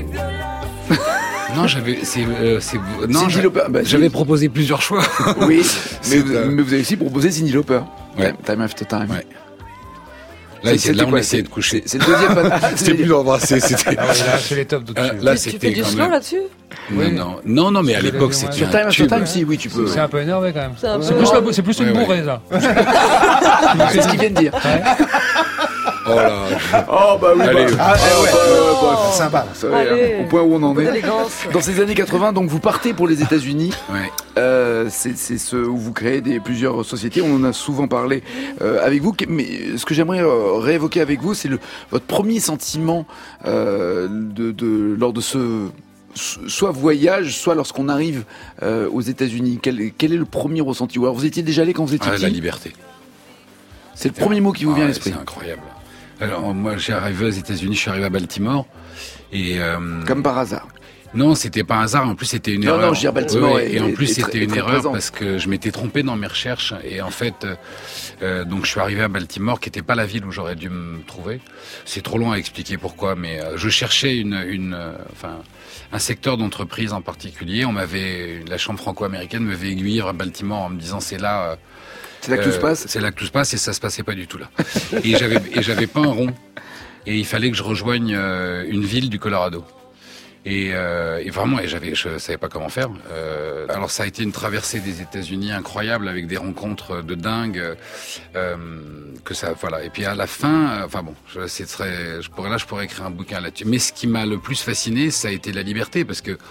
F: Non, j'avais proposé plusieurs choix.
A: Oui, mais vous avez aussi proposé Cyndi Lauper.
F: Ouais.
A: Time After Time.
F: Ouais. Là, on essayait de coucher.
A: C'est le deuxième.
F: C'était plus d'embrasser, c'était...
C: Ah ouais, là, c'est les tops tout-dessus.
F: Là,
B: tu fais du slow là-dessus?
F: Non, mais à l'époque, c'était
A: sur Time After Time, si, oui, tu peux.
C: C'est un peu énervé quand même.
B: C'est
C: plus une bourrée, là.
A: C'est ce qu'il vient de dire.
F: Oh là.
A: Oh bah oui.
F: Allez.
G: Sympa.
A: Au point où on en est.
B: Élégance.
A: Dans ces années 80, donc vous partez pour les États-Unis.
F: Ouais.
A: C'est ce où vous créez plusieurs sociétés. On en a souvent parlé avec vous. Mais ce que j'aimerais réévoquer avec vous, c'est votre premier sentiment lors de ce soit voyage, soit lorsqu'on arrive aux États-Unis. Quel est le premier ressenti? Ou alors vous étiez déjà allé quand vous étiez petit?
F: La liberté.
A: C'est le premier mot qui vous vient à l'esprit.
F: C'est incroyable. Alors moi, j'ai arrivé aux États-Unis, je suis arrivé à Baltimore, Et
A: comme par hasard.
F: Non, c'était pas un hasard. En plus, c'était une erreur.
A: Non, je veux dire, Baltimore.
F: Et en plus, c'était une erreur
A: présent.
F: parce que je m'étais trompé dans mes recherches. Et en fait, donc je suis arrivé à Baltimore, qui était pas la ville où j'aurais dû me trouver. C'est trop long à expliquer pourquoi, mais je cherchais un secteur d'entreprise en particulier. La Chambre franco-américaine m'avait aiguillé à Baltimore en me disant c'est là.
A: C'est là que tout se passe.
F: C'est là que tout se passe, et ça se passait pas du tout là. Et j'avais pas un rond. Et il fallait que je rejoigne une ville du Colorado. Et vraiment, je savais pas comment faire. Alors ça a été une traversée des États-Unis incroyable avec des rencontres de dingue. Voilà. Et puis à la fin, je pourrais écrire un bouquin là-dessus. Mais ce qui m'a le plus fasciné, ça a été la liberté, parce que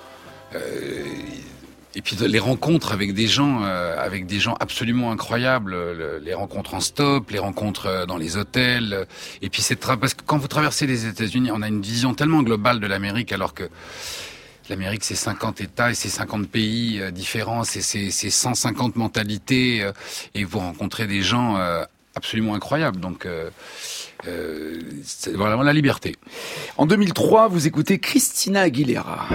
F: et puis les rencontres avec des gens absolument incroyables, les rencontres en stop, les rencontres dans les hôtels, et puis parce que quand vous traversez les États-Unis, on a une vision tellement globale de l'Amérique, alors que l'Amérique, c'est 50 États et c'est 50 pays différents, c'est 150 mentalités, et vous rencontrez des gens absolument incroyables. Donc c'est vraiment la liberté.
A: En 2003, vous écoutez Christina Aguilera.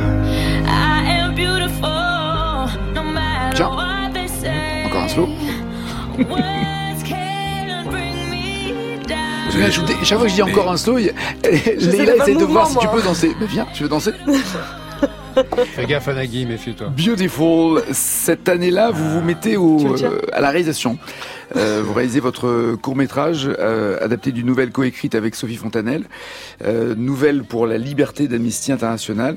A: Tiens, encore un slow. Chaque fois que je dis encore un slow, Léla essaie de voir si tu peux danser. Mais viens, tu veux danser?
C: Fais gaffe à Nagui, méfie-toi.
A: Beautiful. Cette année-là, vous vous mettez à la réalisation. Vous réalisez votre court-métrage adapté d'une nouvelle coécrite avec Sophie Fontanelle, nouvelle pour la liberté d'Amnesty International.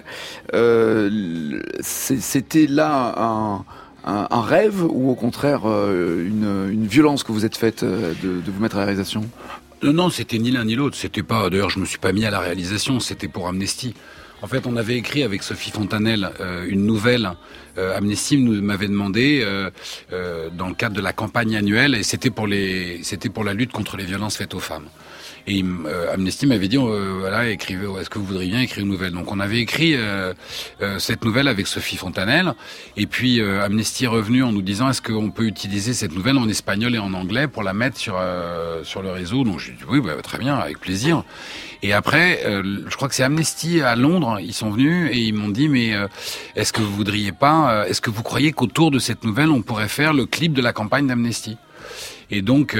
A: C'était là un rêve, ou au contraire une violence que vous êtes faite de vous mettre à la réalisation?
F: Non, c'était ni l'un ni l'autre. C'était pas. D'ailleurs, je me suis pas mis à la réalisation. C'était pour Amnesty. En fait, on avait écrit avec Sophie Fontanelle une nouvelle. Amnesty m'avait demandé dans le cadre de la campagne annuelle, et c'était pour la lutte contre les violences faites aux femmes. Et Amnesty m'avait dit écrivez, est-ce que vous voudriez bien écrire une nouvelle? Donc on avait écrit cette nouvelle avec Sophie Fontanelle, et puis Amnesty est revenu en nous disant est-ce qu'on peut utiliser cette nouvelle en espagnol et en anglais pour la mettre sur le réseau. Donc j'ai dit oui, très bien, avec plaisir. Et après, je crois que c'est Amnesty à Londres, ils sont venus et ils m'ont dit mais est-ce que vous croyez qu'autour de cette nouvelle on pourrait faire le clip de la campagne d'Amnesty? Et donc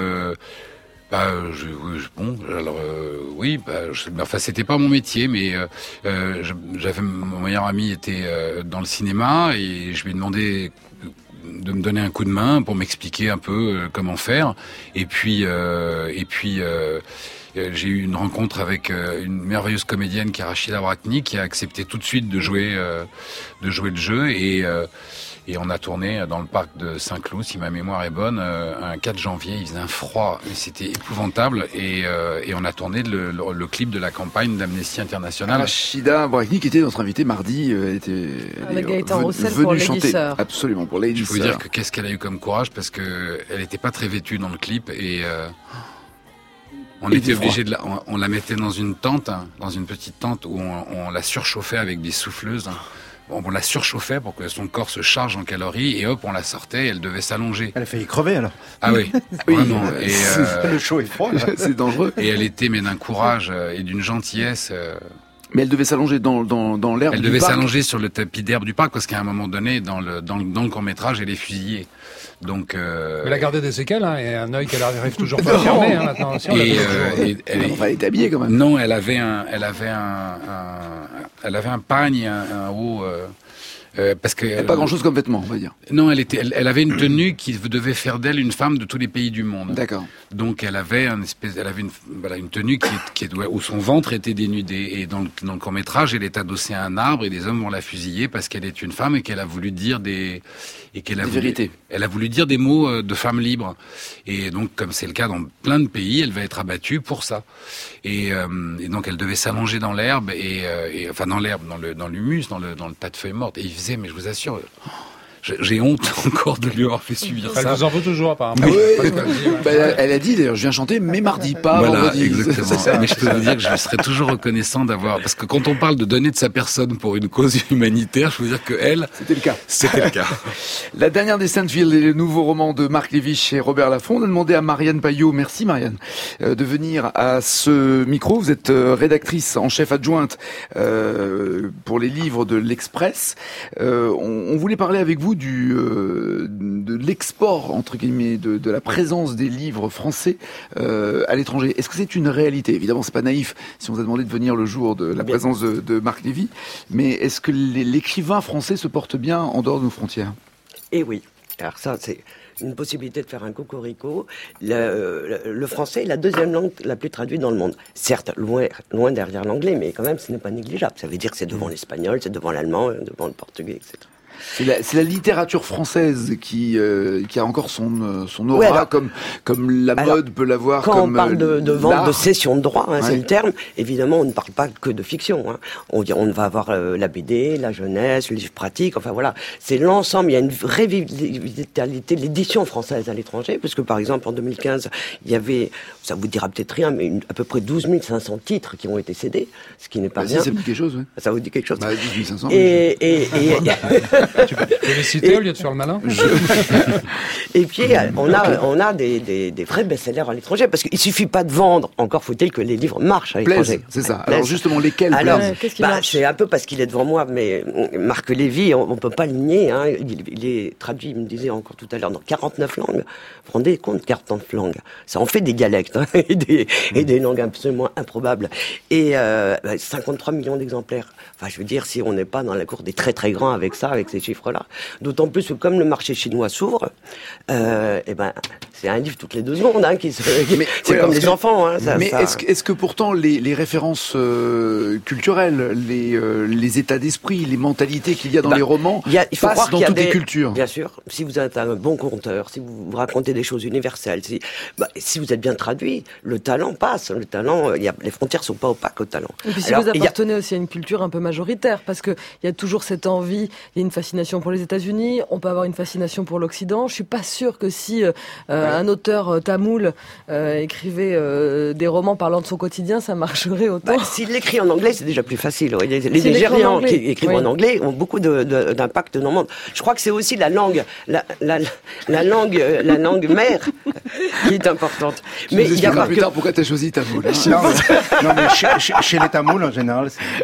F: c'était pas mon métier, mais mon meilleur ami était dans le cinéma, et je lui ai demandé de me donner un coup de main pour m'expliquer un peu comment faire. Et puis j'ai eu une rencontre avec une merveilleuse comédienne qui est Rachida Brakni, qui a accepté tout de suite de jouer le jeu, et on a tourné dans le parc de Saint-Cloud, si ma mémoire est bonne, un 4 janvier. Il faisait un froid, mais c'était épouvantable, et on a tourné le clip de la campagne d'Amnesty International.
A: Rachida Brakni, qui était notre invitée mardi, elle était
B: Gaëtan Roussel pour
A: chanter.
B: Sœur.
A: Absolument, pour Lady
F: Je peux
A: Sœur.
F: dire que qu'est-ce qu'elle a eu comme courage, parce que elle n'était pas très vêtue dans le clip, et on était obligé on la mettait dans une tente, dans une petite tente où on la surchauffait avec des souffleuses. On la surchauffait pour que son corps se charge en calories, et hop, on la sortait, et elle devait s'allonger.
G: Elle a failli crever alors.
F: Ah oui, vraiment. Et
G: le chaud et froid.
A: C'est dangereux.
F: Et elle était d'un courage et d'une gentillesse.
A: Mais elle devait s'allonger dans l'herbe.
F: Elle devait s'allonger sur le tapis d'herbe du parc, parce qu'à un moment donné, dans le court-métrage, elle est fusillée. Donc,
C: elle a gardé des séquelles, et un œil qu'elle arrive toujours pas à fermer, maintenant. Si,
A: elle était habillée quand même.
F: Non, elle avait un pagne, un haut. Parce que
A: pas grand-chose comme vêtement, on va dire.
F: Non, elle avait une tenue qui devait faire d'elle une femme de tous les pays du monde.
A: D'accord.
F: Donc elle avait une tenue où son ventre était dénudé, et dans le court-métrage, elle est adossée à un arbre, et des hommes vont la fusiller parce qu'elle est une femme et qu'elle a voulu dire des vérités. Elle a voulu dire des mots de femme libre. Et donc, comme c'est le cas dans plein de pays, elle va être abattue pour ça. Et donc elle devait s'allonger dans l'herbe, dans l'humus, dans le tas de feuilles mortes. Et il faisait, mais je vous assure, J'ai honte encore de lui avoir fait subir ça.
C: Elle vous en veut toujours, apparemment.
A: Elle a dit, d'ailleurs, je viens chanter, mais mardi, pas vendredi.
F: Exactement. Mais je peux vous dire que je serais toujours reconnaissant d'avoir... Parce que quand on parle de donner de sa personne pour une cause humanitaire, je veux dire que elle...
A: C'était le cas.
F: C'était le cas.
A: La dernière des Sainte-Ville est le nouveau roman de Marc Lévy et Robert Laffont. On a demandé à Marianne Payot, merci Marianne, de venir à ce micro. Vous êtes rédactrice en chef adjointe pour les livres de l'Express. On voulait parler avec vous de l'export, entre guillemets, de la présence des livres français à l'étranger. Est-ce que c'est une réalité? Évidemment, c'est pas naïf si on vous a demandé de venir le jour de la présence de Marc Lévy, mais est-ce que l'écrivain français se porte bien en dehors de nos frontières?
J: Eh oui. Alors ça, c'est une possibilité de faire un cocorico. Le français est la deuxième langue la plus traduite dans le monde. Certes, loin derrière l'anglais, mais quand même, ce n'est pas négligeable. Ça veut dire que c'est devant l'espagnol, c'est devant l'allemand, devant le portugais, etc.
A: C'est la littérature française qui a encore son aura, alors, comme la mode peut l'avoir.
J: Quand
A: comme
J: on parle de vente, de cession de droit,
A: ouais.
J: C'est le terme, évidemment, on ne parle pas que de fiction. On va avoir la BD, la jeunesse, le livre pratique, enfin voilà. C'est l'ensemble, il y a une vraie vitalité de l'édition française à l'étranger, parce que par exemple, en 2015, il y avait, ça vous dira peut-être rien, mais à peu près 12 500 titres qui ont été cédés, ce qui n'est pas rien.
A: Ça vous dit quelque chose, oui.
J: Ça vous dit quelque chose.
A: 12 500.
C: Tu peux les citer au lieu de faire le malin.
J: Et puis on a des vrais best-sellers à l'étranger, parce qu'il suffit pas de vendre. Encore faut-il que les livres marchent à l'étranger.
A: C'est ça. Alors justement, lesquels plaisent?
J: C'est un peu parce qu'il est devant moi, mais Marc Lévy, on peut pas le nier. Il est traduit, il me disait encore tout à l'heure, dans 49 langues. Vous vous rendez compte, 49 langues. Ça en fait des dialectes et des langues absolument improbables. Et 53 millions d'exemplaires. Enfin, je veux dire, si on n'est pas dans la cour des très très grands avec ça, avec ces chiffres-là. D'autant plus que comme le marché chinois s'ouvre, c'est un livre toutes les 2 secondes c'est comme les enfants.
A: Est-ce que pourtant les références culturelles, les états d'esprit, les mentalités qu'il y a dans les romans passent dans toutes les cultures?
J: Bien sûr. Si vous êtes un bon conteur, si vous racontez des choses universelles, si vous êtes bien traduit, le talent passe. Le talent, les frontières sont pas opaques au talent.
B: Et puis si vous appartenez aussi à une culture un peu majoritaire, parce que il y a toujours cette envie, il y a une fascination pour les États-Unis, on peut avoir une fascination pour l'Occident. Je suis pas sûre que si un auteur tamoul écrivait des romans parlant de son quotidien, ça marcherait autant.
J: S'il l'écrit en anglais, c'est déjà plus facile. Les Nigérians qui écrivent en anglais ont beaucoup d'impact dans le monde. Je crois que c'est aussi la langue mère qui est importante.
A: Mais il y a pas plus tard pourquoi t'as choisi tamoul.
D: Non, mais chez les tamouls en général,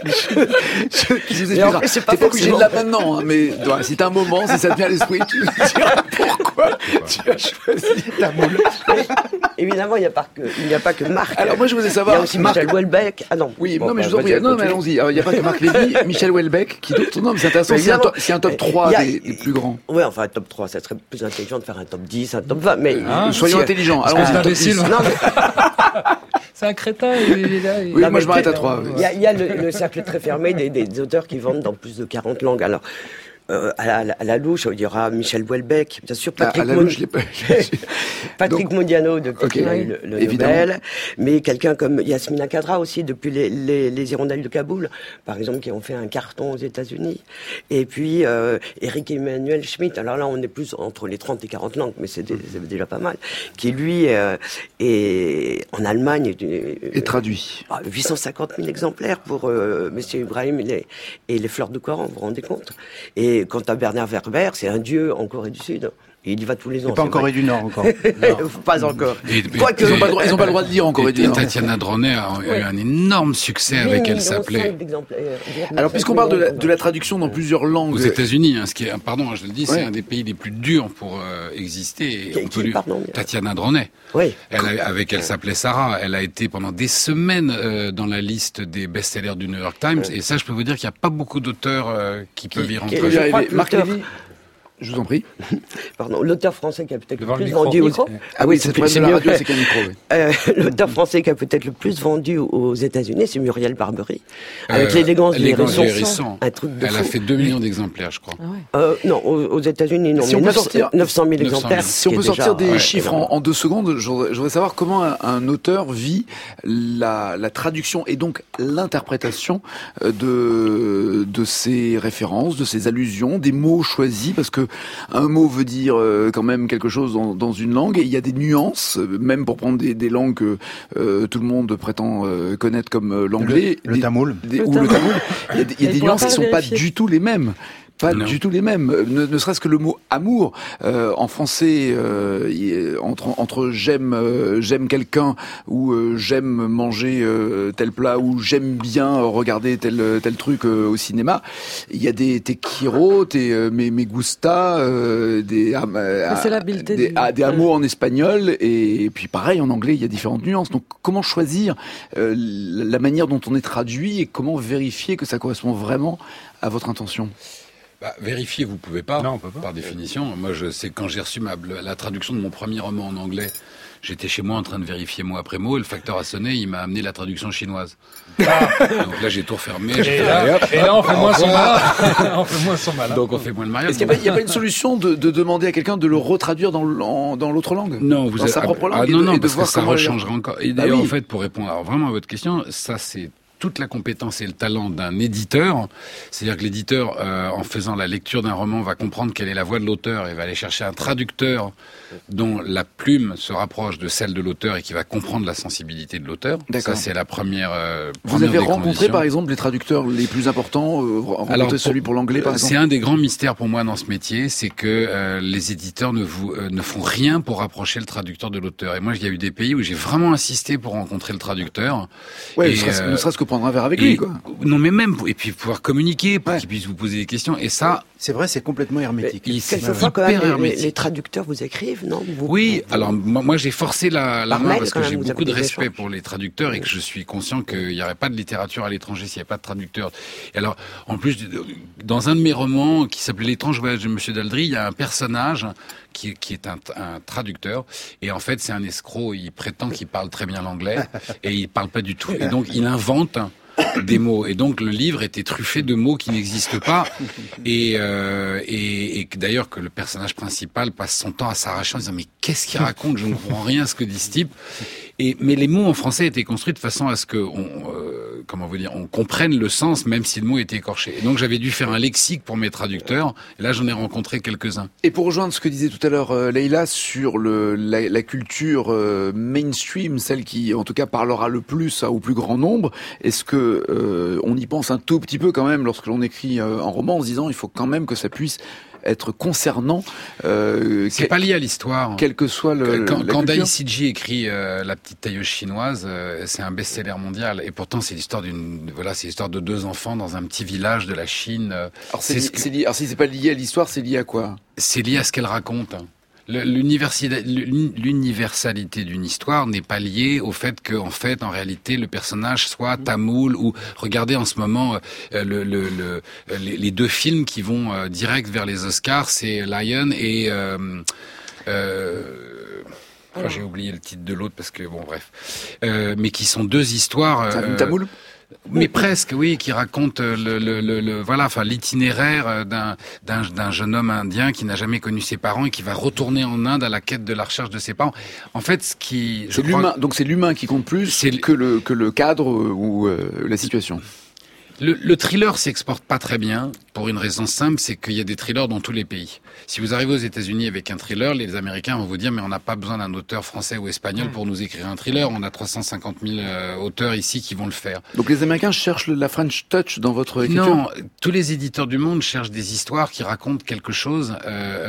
A: c'est pas obligé de là maintenant, mais si t'as un moment, si ça te vient à l'esprit, tu me diras pourquoi tu as choisi tamoul.
J: Évidemment, il n'y a pas que Marc.
A: Alors moi, je voulais savoir.
J: Il y a aussi Michel Houellebecq. Ah non.
A: Oui, non, mais je vous en prie. Non, mais allons-y. Il n'y a pas que Marc Lévy, Michel Houellebecq, qui d'autre? Non, mais c'est intéressant. C'est un top 3 des plus grands.
J: Oui, enfin, un top 3. Ça serait plus intelligent de faire un top 10, un top 20. Mais
A: soyons intelligents. Allons-y.
C: C'est un crétin, il est là.
A: Oui, moi je m'arrête à 3.
J: Il y a le cercle très fermé des auteurs qui vendent dans plus de 40 langues. Alors, à la louche, il y aura Michel Houellebecq, bien sûr, Patrick Modiano depuis le Nobel, mais quelqu'un comme Yasmina Khadra aussi depuis les Hirondelles de Kaboul, par exemple, qui ont fait un carton aux États-Unis. Et puis Éric Emmanuel Schmitt. Alors là, on est plus entre les 30 et 40 langues, mais c'est déjà pas mal. Qui lui est en Allemagne
A: et traduit
J: 850 000 exemplaires pour Monsieur Ibrahim et les fleurs du Coran. Vous vous rendez compte? Et quant à Bernard Werber, c'est un dieu en Corée du Sud. Et il y va tous les ans.
D: Pas en Corée du Nord encore.
J: Pas encore.
A: Quoique ils n'ont pas le droit de dire en Corée du Nord.
F: Tatiana Droney a eu un énorme succès avec Elle s'appelait.
A: Alors puisqu'on parle de la traduction dans plusieurs langues.
F: Aux États-Unis, ce qui est, pardon, je le dis, c'est un des pays les plus durs pour exister. Tatiana Droney.
J: Oui.
F: Avec Elle s'appelait Sarah. Elle a été pendant des semaines dans la liste des best-sellers du New York Times. Et ça, je peux vous dire qu'il n'y a pas beaucoup d'auteurs qui peuvent y rentrer.
A: Marc Lévy. Je vous en prie.
J: Pardon, l'auteur français qui a peut-être le plus vendu aux...
A: Ah oui, c'est le problème de la radio, c'est qu'il y a un micro.
J: L'auteur français qui a peut-être le plus vendu aux États-Unis, c'est Muriel Barbery. Avec l'élégance du hérisson. Un truc de
F: Elle a fait 2 millions d'exemplaires, je crois.
J: Non, aux États-Unis, non. Si mais 900 000 exemplaires.
A: Si on peut sortir des chiffres en 2 secondes, je voudrais savoir comment un auteur vit la traduction et donc l'interprétation de ses références, de ses allusions, des mots choisis, parce que que un mot veut dire quand même quelque chose dans une langue, et il y a des nuances, même pour prendre des langues que tout le monde prétend connaître comme l'anglais.
D: Le tamoul.
A: Ou le tamoul. Il y a des nuances qui sont pas du tout les mêmes. Du tout les mêmes. Ne serait-ce que le mot amour en français, entre j'aime quelqu'un ou j'aime manger tel plat ou j'aime bien regarder tel truc au cinéma, il y a des te quiero, me gusta, des amours en espagnol, et puis pareil en anglais il y a différentes nuances. Donc comment choisir la manière dont on est traduit et comment vérifier que ça correspond vraiment à votre intention?
F: Vérifier, vous pouvez pas,
C: non, on peut pas,
F: par définition. Moi, je sais, quand j'ai reçu la traduction de mon premier roman en anglais, j'étais chez moi en train de vérifier mot après mot, et le facteur a sonné, il m'a amené la traduction chinoise. Donc là, j'ai tout refermé.
C: Et là, on fait moins son malin. On fait moins son malin.
F: Donc on fait moins le mariage.
A: Est-ce qu'il n'y a pas une solution de demander à quelqu'un de le retraduire dans l'autre langue?
F: Non,
A: dans sa propre langue.
F: Non, parce que ça rechangera encore. Et d'ailleurs, en fait, pour répondre vraiment à votre question, ça c'est toute la compétence et le talent d'un éditeur. C'est-à-dire que l'éditeur, en faisant la lecture d'un roman, va comprendre quelle est la voix de l'auteur et va aller chercher un traducteur dont la plume se rapproche de celle de l'auteur et qui va comprendre la sensibilité de l'auteur. Ça, c'est la première.
A: Vous avez rencontré, par exemple, les traducteurs les plus importants, rencontré celui pour l'anglais, par exemple?
F: C'est un des grands mystères pour moi dans ce métier, c'est que les éditeurs ne font rien pour rapprocher le traducteur de l'auteur. Et moi, il y a eu des pays où j'ai vraiment insisté pour rencontrer le traducteur.
A: Ouais, ne serait-ce que prendre un verre avec lui, quoi.
F: Non, mais même, et puis pouvoir communiquer, pour qu'il puisse vous poser des questions. Et ça,
D: c'est vrai, c'est complètement hermétique.
J: Quelquefois, quand même, les traducteurs vous écrivent, non?
F: Alors moi j'ai forcé la main parce que j'ai beaucoup de respect pour les traducteurs et que je suis conscient qu'il n'y aurait pas de littérature à l'étranger s'il n'y avait pas de traducteurs. Et alors, en plus, dans un de mes romans qui s'appelait L'étrange voyage de Monsieur Daldry, il y a un personnage qui est un traducteur, et en fait c'est un escroc, il prétend qu'il parle très bien l'anglais et il parle pas du tout. Et donc il invente des mots, et donc le livre était truffé de mots qui n'existent pas, et d'ailleurs que le personnage principal passe son temps à s'arracher en disant mais qu'est-ce qu'il raconte, je ne comprends rien à ce que dit ce type. Mais les mots en français étaient construits de façon à ce que on comprenne le sens même si le mot était écorché. Et donc j'avais dû faire un lexique pour mes traducteurs, et là j'en ai rencontré quelques-uns.
A: Et pour rejoindre ce que disait tout à l'heure Leïla sur la culture mainstream, celle qui en tout cas parlera le plus au plus grand nombre, est-ce que on y pense un tout petit peu quand même lorsque l'on écrit un roman en se disant il faut quand même que ça puisse être concernant.
F: C'est pas lié à l'histoire.
A: Quel que soit
F: quand Dai Sijie écrit La petite tailleuse chinoise, c'est un best-seller mondial. Et pourtant, c'est l'histoire c'est l'histoire de deux enfants dans un petit village de la Chine.
A: Alors, si c'est pas lié à l'histoire, c'est lié à quoi?
F: C'est lié à ce qu'elle raconte. L'universalité d'une histoire n'est pas liée au fait que, en réalité, le personnage soit tamoul, ou regardez en ce moment les deux films qui vont direct vers les Oscars, c'est Lion et j'ai oublié le titre de l'autre parce que bref, mais qui sont deux histoires.
A: Tamoul.
F: Mais presque, oui, qui raconte l'itinéraire d'un jeune homme indien qui n'a jamais connu ses parents et qui va retourner en Inde à la quête de la recherche de ses parents. En fait,
A: donc c'est l'humain qui compte plus que le cadre ou la situation.
F: Le thriller s'exporte pas très bien pour une raison simple, c'est qu'il y a des thrillers dans tous les pays. Si vous arrivez aux États-Unis avec un thriller, les Américains vont vous dire mais on n'a pas besoin d'un auteur français ou espagnol pour nous écrire un thriller. On a 350 000 auteurs ici qui vont le faire.
A: Donc les Américains cherchent la French touch dans votre écriture?
F: Non, tous les éditeurs du monde cherchent des histoires qui racontent quelque chose,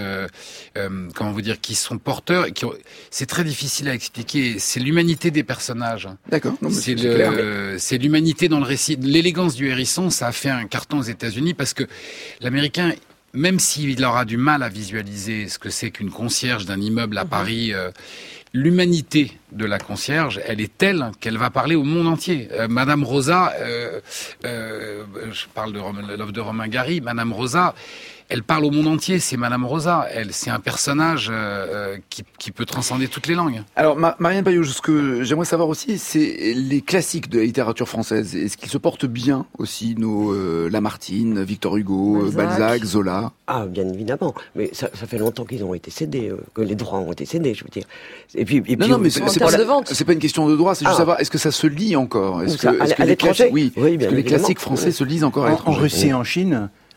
F: qui sont porteurs. C'est très difficile à expliquer. C'est l'humanité des personnages.
A: D'accord.
F: C'est l'humanité dans le récit. L'élégance du hérisson, ça a fait un carton aux États-Unis parce que l'Américain, même s'il aura du mal à visualiser ce que c'est qu'une concierge d'un immeuble à Paris, l'humanité de la concierge, elle est telle qu'elle va parler au monde entier. Madame Rosa, je parle de l'œuvre de Romain Gary, Madame Rosa, elle parle au monde entier, c'est Madame Rosa. C'est un personnage qui peut transcender toutes les langues.
A: Alors, Marianne Payou, ce que j'aimerais savoir aussi, c'est les classiques de la littérature française. Est-ce qu'ils se portent bien aussi, Lamartine, Victor Hugo, Balzac, Zola?
J: Ah, bien évidemment. Mais ça fait longtemps qu'ils ont été cédés, que les droits ont été cédés, je veux dire. Et puis
A: non, mais c'est pas une question de droit, c'est juste savoir, est-ce que ça se lit encore?
J: À l'étranger?
A: Oui, est-ce que les classiques français se lisent encore à l'étranger?
D: En Russie et en Chine,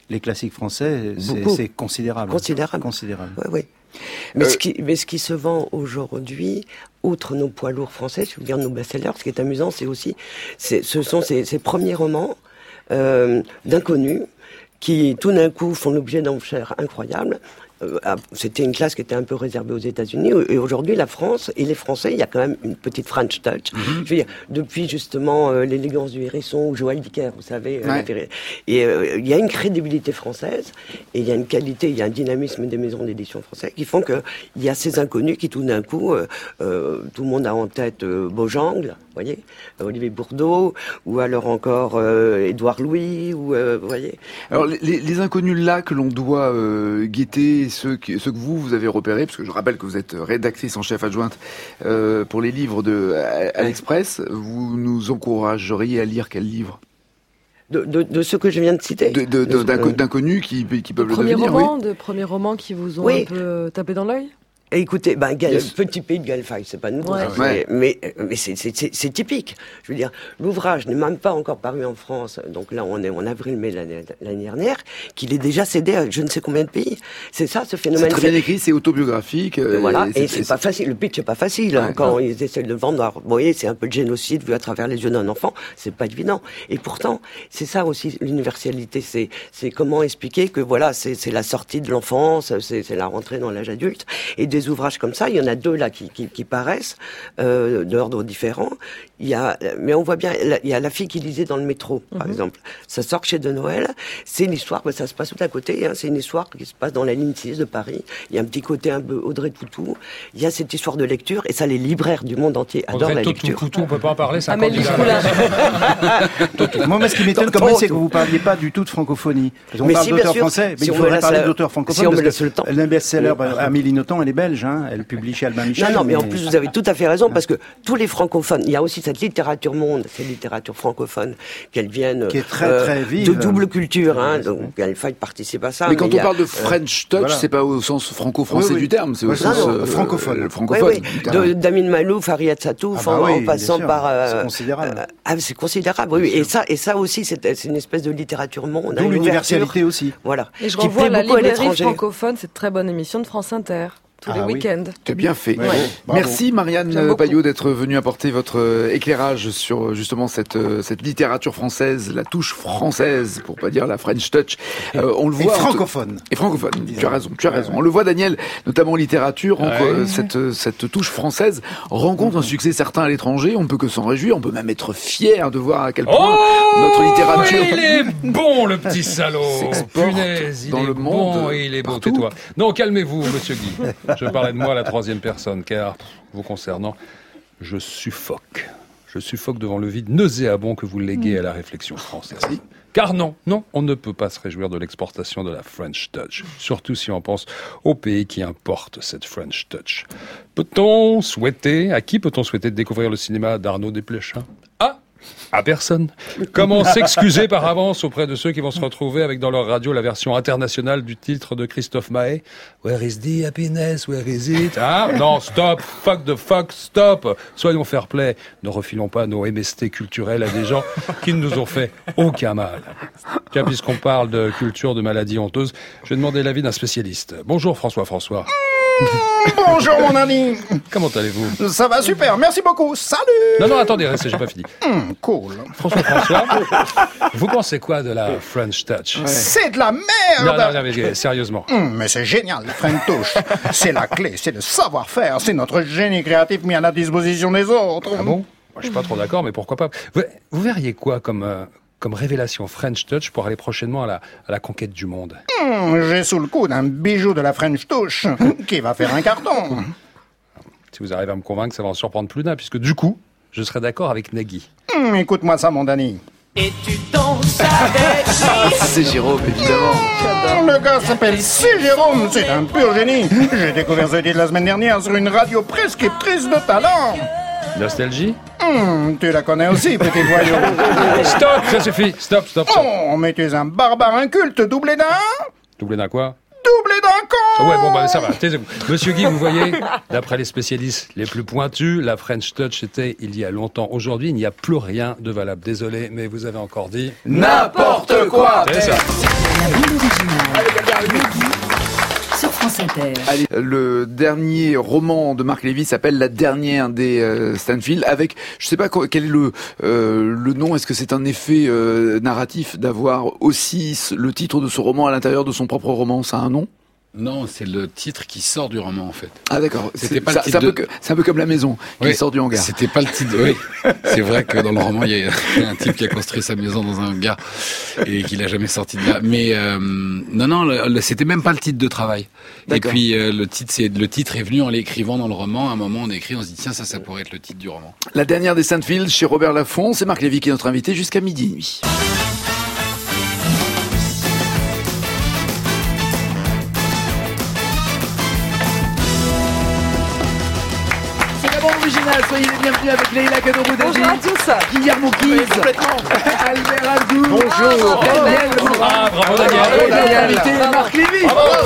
G: les classiques français, c'est considérable.
J: Considérable. Oui. Mais ce qui se vend aujourd'hui, outre nos poids lourds français, je veux dire nos best-sellers, ce qui est amusant, ce sont ces premiers romans d'inconnus qui, tout d'un coup, font l'objet d'enchères incroyables. C'était une classe qui était un peu réservée aux États-Unis, et aujourd'hui la France et les Français, il y a quand même une petite French touch. Je veux dire, depuis justement l'élégance du hérisson ou Joël Dicker, vous savez, et il y a une crédibilité française, et il y a une qualité, il y a un dynamisme des maisons d'édition françaises qui font que il y a ces inconnus qui tout d'un coup, tout le monde a en tête Beaujangle, vous voyez, Olivier Bourdeau, ou alors encore Édouard Louis, ou vous voyez.
A: Alors les inconnus là que l'on doit guetter, ceux que vous avez repérés, parce que je rappelle que vous êtes rédactrice en chef adjointe pour les livres à l'Express, vous nous encourageriez à lire quel livre ?
J: De ceux que je viens de citer.
A: D'inconnus qui peuvent le devenir.
B: De premiers romans qui vous ont un peu tapé dans l'œil ?
J: Écoutez, Petit Pays de Galfaï, c'est pas nouveau, mais c'est typique. Je veux dire, l'ouvrage n'est même pas encore paru en France, donc là on est en avril-mai l'année dernière, qu'il est déjà cédé à je ne sais combien de pays. C'est ça, ce phénomène.
A: C'est très bien écrit, c'est autobiographique.
J: Voilà, et c'est pas facile. Le pitch est pas facile. Ouais, quand ils essaient de le vendre, alors, vous voyez, c'est un peu de génocide vu à travers les yeux d'un enfant, c'est pas évident. Et pourtant, c'est ça aussi l'universalité, c'est comment expliquer que voilà, c'est la sortie de l'enfance, c'est la rentrée dans l'âge adulte, et des ouvrages comme ça, il y en a deux là qui paraissent d'ordre différent. Mais on voit bien, il y a La fille qui lisait dans le métro, par exemple. Ça sort chez De Noël. C'est une histoire, ça se passe tout à côté. C'est une histoire qui se passe dans la ligne 6 de Paris. Il y a un petit côté un peu Audrey Tautou. Il y a cette histoire de lecture, et ça, les libraires du monde entier adorent la lecture.
C: Tautou, on peut pas en parler. Ça
G: Moi, ce qui m'étonne quand même, c'est que vous parliez pas du tout de francophonie. On parle d'auteurs français, mais il faudrait parler d'auteurs francophones. Le best-seller, Amélie Nothomb, elle est belge, elle publie chez Albin Michel.
J: Non, mais en plus, vous avez tout à fait raison, parce que tous les francophones, il y a aussi cette littérature monde, cette littérature francophone, qu'elles viennent
G: qui est très vive,
J: de double culture, donc Galfaï participe à ça.
A: Mais quand on parle de French touch, c'est pas au sens franco-français du terme, c'est au sens francophone.
J: D'Amin Malouf, Harriet Satouf, en passant par.
G: C'est considérable.
J: C'est considérable, oui. Et ça aussi, c'est une espèce de littérature monde.
G: D'où l'universalité aussi.
J: Voilà.
B: Et je renvoie la librairie francophone, cette très bonne émission de France Inter. Tous les week-ends.
A: C'est bien fait. Ouais. Merci Marianne Payot d'être venue apporter votre éclairage sur justement cette littérature française, la touche française, pour pas dire la French touch. On le voit.
G: Et francophone.
A: Tu as raison. On le voit, Daniel, notamment en littérature, cette touche française rencontre un succès certain à l'étranger. On ne peut que s'en réjouir. On peut même être fier de voir à quel point notre littérature.
C: Il est bon, le petit salaud. Punaise, il est bon et il est beau. Tais-toi. Non, calmez-vous, monsieur Guy. Je parlais de moi à la troisième personne, car, vous concernant, je suffoque. Je suffoque devant le vide nauséabond que vous léguez à la réflexion française. Car non, on ne peut pas se réjouir de l'exportation de la French touch, surtout si on pense au pays qui importe cette French touch. À qui peut-on souhaiter de découvrir le cinéma d'Arnaud Desplechin ? À personne. Comment s'excuser par avance auprès de ceux qui vont se retrouver avec dans leur radio la version internationale du titre de Christophe Maé ? Where is the happiness? Where is it? Non, stop. Fuck the fuck, stop. Soyons fair play. Ne refilons pas nos MST culturels à des gens qui ne nous ont fait aucun mal. Tiens, puisqu'on parle de culture, de maladies honteuses, je vais demander l'avis d'un spécialiste. Bonjour François.
K: Bonjour mon ami.
C: Comment allez-vous ?
K: Ça va super, merci beaucoup, salut.
C: Non, attendez, restez, j'ai pas fini.
K: Cool.
C: François, vous pensez quoi de la French touch ?
K: C'est de la merde.
C: Non, mais sérieusement.
K: Mais c'est génial, la French touch. C'est la clé, c'est le savoir-faire, c'est notre génie créatif mis à la disposition des autres.
C: Ah bon ? Moi, je suis pas trop d'accord, mais pourquoi pas ? Vous verriez quoi comme révélation French touch pour aller prochainement à la conquête du monde ?
K: J'ai sous le coude un bijou de la French touch qui va faire un carton.
C: Si vous arrivez à me convaincre, ça va en surprendre plus d'un, puisque du coup, je serai d'accord avec Nagui.
K: Écoute-moi ça, mon Dani.
L: Et tu danses avec
A: C'est Jérôme, évidemment.
K: Le gars s'appelle C'est Jérôme, c'est un pur génie. J'ai découvert ce titre la semaine dernière sur une radio prescriptrice de talent.
C: Nostalgie ?
K: Tu la connais aussi, petit voyou.
C: Stop, ça suffit. Stop.
K: Oh, mais tu es un barbare inculte, doublé d'un...
C: Doublé d'un quoi ?
K: d'un con.
C: Ouais, bon, ça va, taisez-vous. Monsieur Guy, vous voyez, d'après les spécialistes les plus pointus, la French Touch était il y a longtemps. Aujourd'hui, il n'y a plus rien de valable. Désolé, mais vous avez encore dit...
A: N'importe quoi.
C: C'est ça.
E: La bande originale. Sur France Inter.
A: Allez, le dernier roman de Marc Lévy s'appelle La dernière des Stanfield, avec, je sais pas quel est le nom, est-ce que c'est un effet narratif d'avoir aussi le titre de ce roman à l'intérieur de son propre roman, ça a un nom?
F: Non, c'est le titre qui sort du roman, en fait.
A: Ah d'accord,
F: c'est
A: un peu comme La Maison, qui sort du hangar.
F: C'était pas le titre, oui. C'est vrai que dans le roman, il y a un type qui a construit sa maison dans un hangar et qu'il a jamais sorti de là. Mais non, c'était même pas le titre de travail. D'accord. Et puis le titre est venu en l'écrivant dans le roman. À un moment, on écrit, on se dit tiens, ça pourrait être le titre du roman.
A: La dernière des Stanfield, chez Robert Laffont, c'est Marc Lévy qui est notre invité jusqu'à midi et demi. Original, soyez les bienvenus avec Leïla Kadoroudagi.
B: Bonjour à tous.
A: Guillermo Guise. Albert Abdou.
B: Bonjour.
C: Bravo Daniel.
A: Et notre invité Marc Lévy.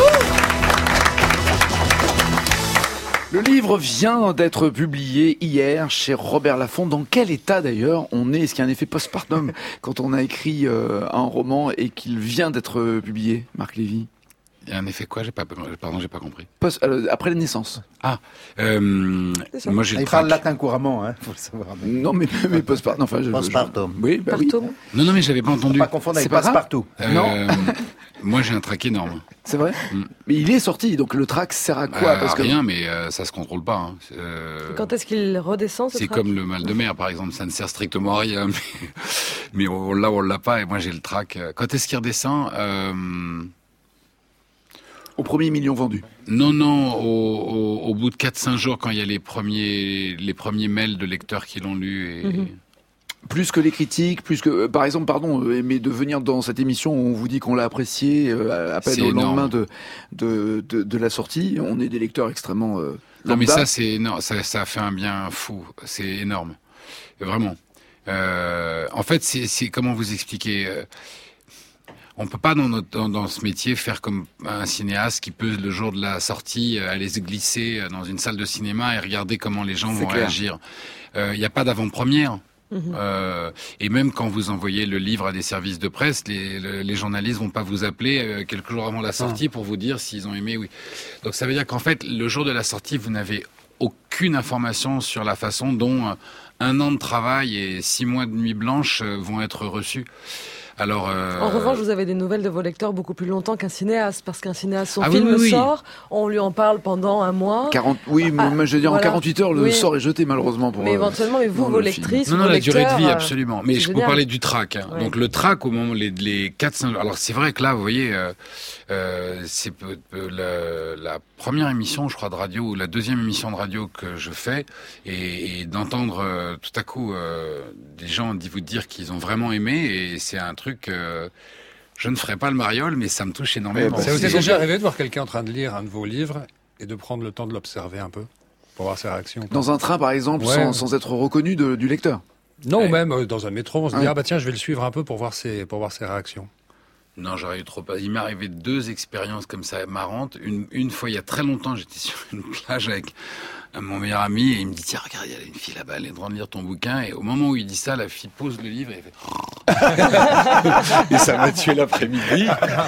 A: Le livre vient d'être publié hier chez Robert Laffont. Dans quel état d'ailleurs on est? Est-ce qu'il y a un effet postpartum quand on a écrit un roman et qu'il vient d'être publié, Marc Lévy?
F: Il y a un effet quoi? J'ai pas compris.
A: Après la naissance.
F: Ah, moi j'ai.
G: Il parle latin couramment, hein, faut le savoir.
A: Non, mais postpartum. Enfin,
D: postpartum.
A: Oui, bah oui.
F: Non, mais j'avais pas entendu.
G: Pas confondre avec passe-partout.
F: Non. Moi j'ai un trac énorme.
A: C'est vrai. Mais il est sorti, donc le trac sert à quoi?
F: Parce que rien, mais ça se contrôle pas. Hein.
B: Quand est-ce qu'il redescend ce
F: C'est
B: trac?
F: comme le mal de mer, par exemple, ça ne sert strictement à rien, mais on l'a pas. Et moi j'ai le trac. Quand est-ce qu'il redescend?
A: Au premier million vendu.
F: Non, au bout de 4-5 jours, quand il y a les premiers mails de lecteurs qui l'ont lu.
A: Plus que les critiques, plus que... Par exemple, mais de venir dans cette émission où on vous dit qu'on l'a apprécié à peine au lendemain de la sortie, on est des lecteurs extrêmement...
F: non, mais ça, c'est énorme. Ça a fait un bien fou. C'est énorme. Vraiment. En fait, c'est comment vous expliquer... On peut pas dans ce métier faire comme un cinéaste qui peut le jour de la sortie aller se glisser dans une salle de cinéma et regarder comment les gens vont réagir. Il n'y a pas d'avant-première. Et même quand vous envoyez le livre à des services de presse, les journalistes vont pas vous appeler quelques jours avant la sortie pour vous dire s'ils ont aimé. Oui. Donc ça veut dire qu'en fait, le jour de la sortie, vous n'avez aucune information sur la façon dont 1 an de travail et 6 mois de nuit blanche vont être reçus. Alors,
B: en revanche, vous avez des nouvelles de vos lecteurs beaucoup plus longtemps qu'un cinéaste, parce qu'un cinéaste, son film sort, on lui en parle pendant 1 mois.
A: Mais je veux dire, en 48 heures, le sort est jeté, malheureusement.
B: Mais éventuellement, vos lectrices,
F: non,
B: vos
F: la
B: lecteurs,
F: durée de vie, absolument. Mais je peux parler du trac. Hein.
B: Ouais.
F: Donc, le trac, au moment, les 4-5... Alors, c'est vrai que là, vous voyez, c'est la première émission, je crois, de radio, ou la deuxième émission de radio que je fais, et d'entendre tout à coup des gens vous dire qu'ils ont vraiment aimé, et c'est un truc... je ne ferai pas le mariole, mais ça me touche énormément.
C: Ça vous est déjà arrivé de voir quelqu'un en train de lire un de vos livres et de prendre le temps de l'observer un peu pour voir ses réactions?
A: Dans un train, par exemple, sans être reconnu du lecteur?
C: Non, ou même dans un métro, on se dit tiens, je vais le suivre un peu pour voir ses réactions.
F: Non, j'aurais eu trop peur. Il m'est arrivé 2 expériences comme ça marrantes. Une fois, il y a très longtemps, j'étais sur une plage avec mon meilleur ami et il me dit tiens, regarde, il y a une fille là-bas, elle est en train de lire ton bouquin. Et au moment où il dit ça, la fille pose le livre et elle fait et ça m'a tué l'après-midi.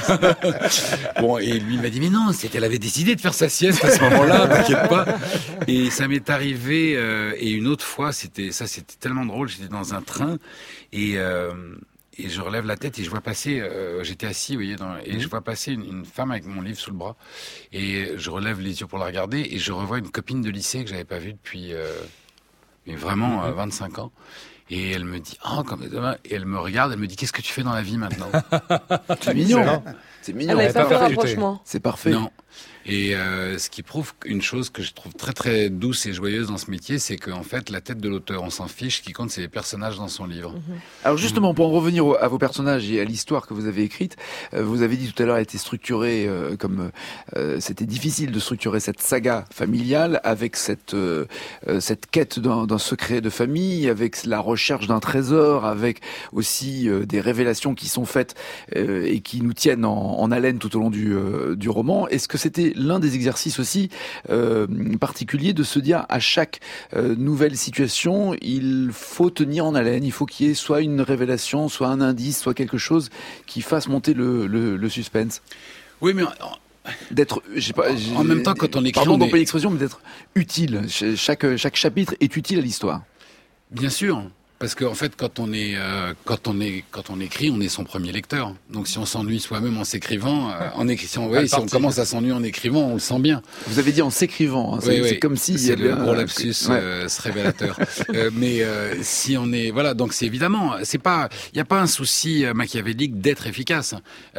F: Bon, et lui m'a dit mais non, elle avait décidé de faire sa sieste à ce moment-là, t'inquiète pas. Et ça m'est arrivé et une autre fois, c'était tellement drôle. J'étais dans un train et je relève la tête et je vois passer, j'étais assis, vous voyez, et je vois passer une femme avec mon livre sous le bras. Et je relève les yeux pour la regarder et je revois une copine de lycée que j'avais pas vue depuis, mais vraiment 25 ans. Et elle me dit, et elle me regarde, elle me dit, qu'est-ce que tu fais dans la vie maintenant?
A: C'est mignon. C'est mignon.
B: Elle n'avait pas fait le rapprochement.
A: C'est parfait.
F: Non. Et ce qui prouve une chose que je trouve très très douce et joyeuse dans ce métier, c'est qu'en fait, la tête de l'auteur, on s'en fiche. Ce qui compte, c'est les personnages dans son livre.
A: Alors justement, pour en revenir à vos personnages et à l'histoire que vous avez écrite, vous avez dit tout à l'heure, elle était structurée comme c'était difficile de structurer cette saga familiale avec cette quête d'un secret de famille, avec la recherche recherche d'un trésor, avec aussi des révélations qui sont faites et qui nous tiennent en haleine tout au long du roman. Est-ce que c'était l'un des exercices aussi particuliers de se dire à chaque nouvelle situation, il faut tenir en haleine, il faut qu'il y ait soit une révélation, soit un indice, soit quelque chose qui fasse monter le suspense?
F: Oui, mais
A: d'être, je sais pas,
F: en même temps, quand on écrit,
A: pardon d'employer l'expression, mais d'être utile. Chaque chapitre est utile à l'histoire.
F: Bien sûr. Parce qu'en fait, quand on écrit, on est son premier lecteur. Donc, si on s'ennuie soi-même en s'écrivant, si on commence à s'ennuyer en écrivant, on le sent bien.
A: Vous avez dit en s'écrivant, hein, c'est comme si
F: c'est le gros lapsus révélateur. Mais si on est, voilà, donc c'est évidemment, c'est pas, il y a pas un souci machiavélique d'être efficace.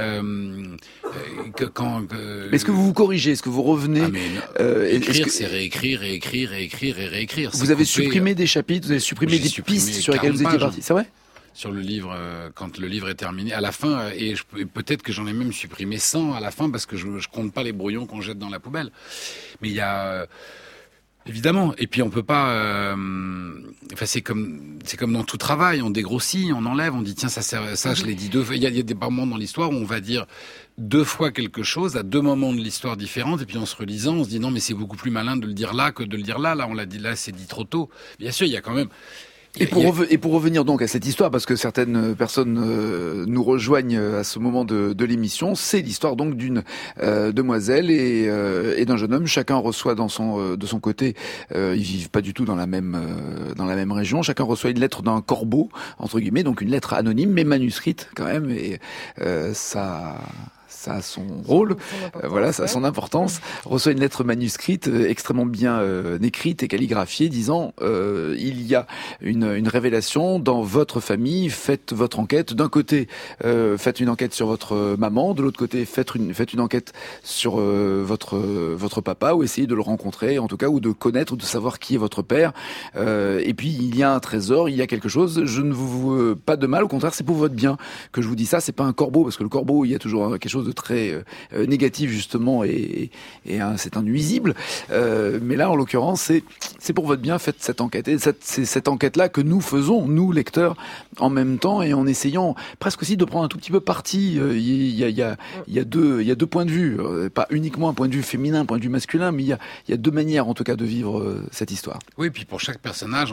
A: Est-ce que vous vous corrigez, est-ce que vous revenez?
F: Écrire, c'est réécrire et réécrire.
A: Vous avez supprimé des chapitres, vous avez supprimé des pistes sur lesquelles vous étiez parti, c'est vrai?
F: Sur le livre, quand le livre est terminé, à la fin, et peut-être que j'en ai même supprimé 100 à la fin, parce que je compte pas les brouillons qu'on jette dans la poubelle. Mais il y a... évidemment, et puis on peut pas... c'est comme dans tout travail, on dégrossit, on enlève, on dit tiens, ça je l'ai dit deux fois. Il y a des moments dans l'histoire où on va dire 2 fois quelque chose à 2 moments de l'histoire différents, et puis en se relisant, on se dit non, mais c'est beaucoup plus malin de le dire là que de le dire là. Là, on l'a dit là, c'est dit trop tôt. Bien sûr, il y a quand même...
A: Et pour revenir donc à cette histoire, parce que certaines personnes nous rejoignent à ce moment de l'émission, c'est l'histoire donc d'une demoiselle et d'un jeune homme. Chacun reçoit de son côté, ils vivent pas du tout dans la même région. Chacun reçoit une lettre d'un corbeau entre guillemets, donc une lettre anonyme mais manuscrite quand même, et ça a son rôle, voilà, ça a son importance. Reçoit une lettre manuscrite extrêmement bien écrite et calligraphiée, disant il y a une révélation dans votre famille, faites votre enquête. D'un côté, faites une enquête sur votre maman, de l'autre côté, faites une enquête sur votre papa, ou essayez de le rencontrer, en tout cas, ou de connaître, ou de savoir qui est votre père. Et puis il y a un trésor, il y a quelque chose. Je ne vous veux pas de mal, au contraire, c'est pour votre bien que je vous dis ça. C'est pas un corbeau, parce que le corbeau, il y a toujours quelque chose de très négatif justement, et c'est un nuisible. Mais là, en l'occurrence, c'est pour votre bien. Faites cette enquête, et c'est cette enquête-là que nous faisons, nous lecteurs, en même temps, et en essayant presque aussi de prendre un tout petit peu parti. Il y a deux points de vue, pas uniquement un point de vue féminin, un point de vue masculin, mais il y a 2 manières en tout cas de vivre cette histoire.
F: Oui, puis pour chaque personnage,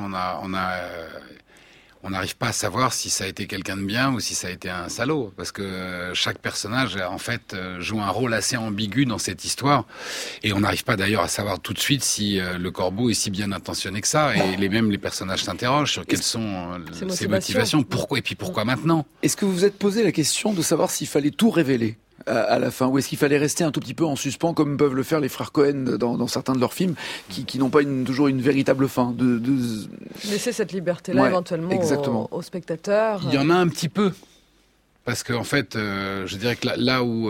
F: on n'arrive pas à savoir si ça a été quelqu'un de bien ou si ça a été un salaud, parce que chaque personnage, en fait, joue un rôle assez ambigu dans cette histoire, et on n'arrive pas d'ailleurs à savoir tout de suite si le corbeau est si bien intentionné que ça, et les personnages s'interrogent sur quelles sont ses motivations, pourquoi, et puis pourquoi maintenant.
A: Est-ce que vous vous êtes posé la question de savoir s'il fallait tout révéler à la fin, ou est-ce qu'il fallait rester un tout petit peu en suspens, comme peuvent le faire les frères Cohen dans certains de leurs films, qui n'ont pas toujours une véritable fin, de
B: laisser cette liberté-là éventuellement aux spectateurs.
F: Il y en a un petit peu, parce que en fait, je dirais que là où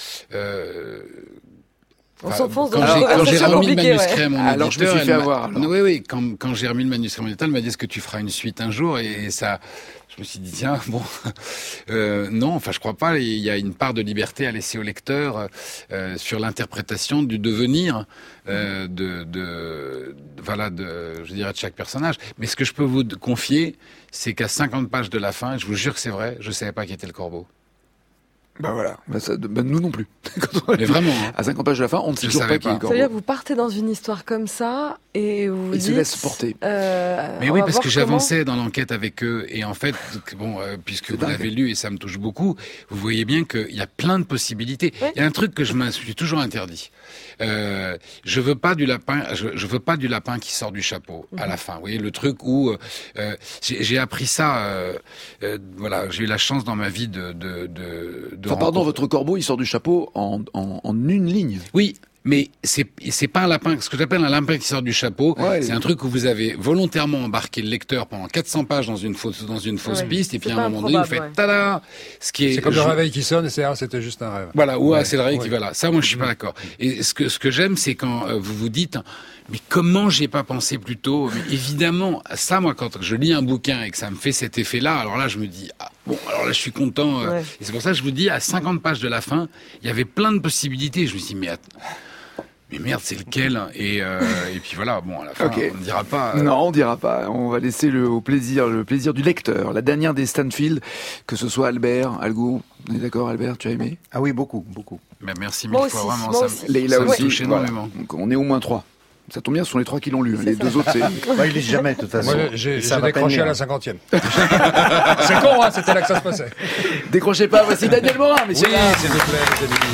B: on s'enfonce dans
F: quand j'ai remis le manuscrit à mon éditeur,
A: alors je me suis fait avoir.
F: Oui, quand j'ai remis le manuscrit à mon éditeur, elle m'a dit est-ce que tu feras une suite un jour, et ça. Je me suis dit tiens, bon, non, enfin je crois pas. Il y a une part de liberté à laisser au lecteur sur l'interprétation du devenir je dirais de chaque personnage. Mais ce que je peux vous confier, c'est qu'à 50 pages de la fin, je vous jure que c'est vrai, je savais pas qui était le corbeau.
A: Bah voilà, nous non plus.
F: Mais vraiment, hein.
A: À 50 pages de la fin, on ne sait toujours pas qui est le corbeau.
B: C'est-à-dire que vous partez dans une histoire comme ça et vous dites...
A: se laisse porter.
F: Mais oui, parce que j'avançais dans l'enquête avec eux, et en fait, puisque vous l'avez lu et ça me touche beaucoup, vous voyez bien qu'il y a plein de possibilités. Oui. Il y a un truc que je me suis toujours interdit. Je veux pas du lapin qui sort du chapeau à la fin. Vous voyez le truc où j'ai appris ça. J'ai eu la chance dans ma vie de
A: pardon, votre corbeau, il sort du chapeau en une ligne.
F: Oui. Mais c'est pas un lapin, ce que j'appelle un lapin qui sort du chapeau. Ouais, c'est un truc où vous avez volontairement embarqué le lecteur pendant 400 pages dans une fausse piste, et puis à un moment donné, vous faites tada!
C: C'est comme le réveil qui sonne, et c'était juste un rêve.
F: Voilà, c'est le réveil qui va là. Ça, moi, je suis pas d'accord. Et ce que j'aime, c'est quand vous vous dites, mais comment j'ai pas pensé plus tôt? Mais évidemment, ça, moi, quand je lis un bouquin et que ça me fait cet effet-là, alors là, je me dis, alors là, je suis content. Et c'est pour ça que je vous dis, à 50 pages de la fin, il y avait plein de possibilités. Je me suis dit, mais Mais merde, c'est lequel? Et puis voilà, bon, à la fin, on ne dira pas.
A: Non, on dira pas. On va laisser le plaisir du lecteur. La dernière des Stanfield, que ce soit Albert, Algo. On est d'accord, Albert, tu as aimé?
G: Ah oui, beaucoup.
F: Mais merci mille fois, vraiment.
A: Leïla aussi.
F: Touche énormément.
A: Donc, on est au moins 3. Ça tombe bien, ce sont les 3 qui l'ont lu. Les 2 autres, c'est...
G: Ils lisent jamais, de toute façon.
C: Moi, j'ai décroché à la 50e. C'est con, hein, c'était là que ça se passait.
A: Décrochez pas, voici Daniel Morin, messieurs.
C: Oui, s'il vous plaît, les amis.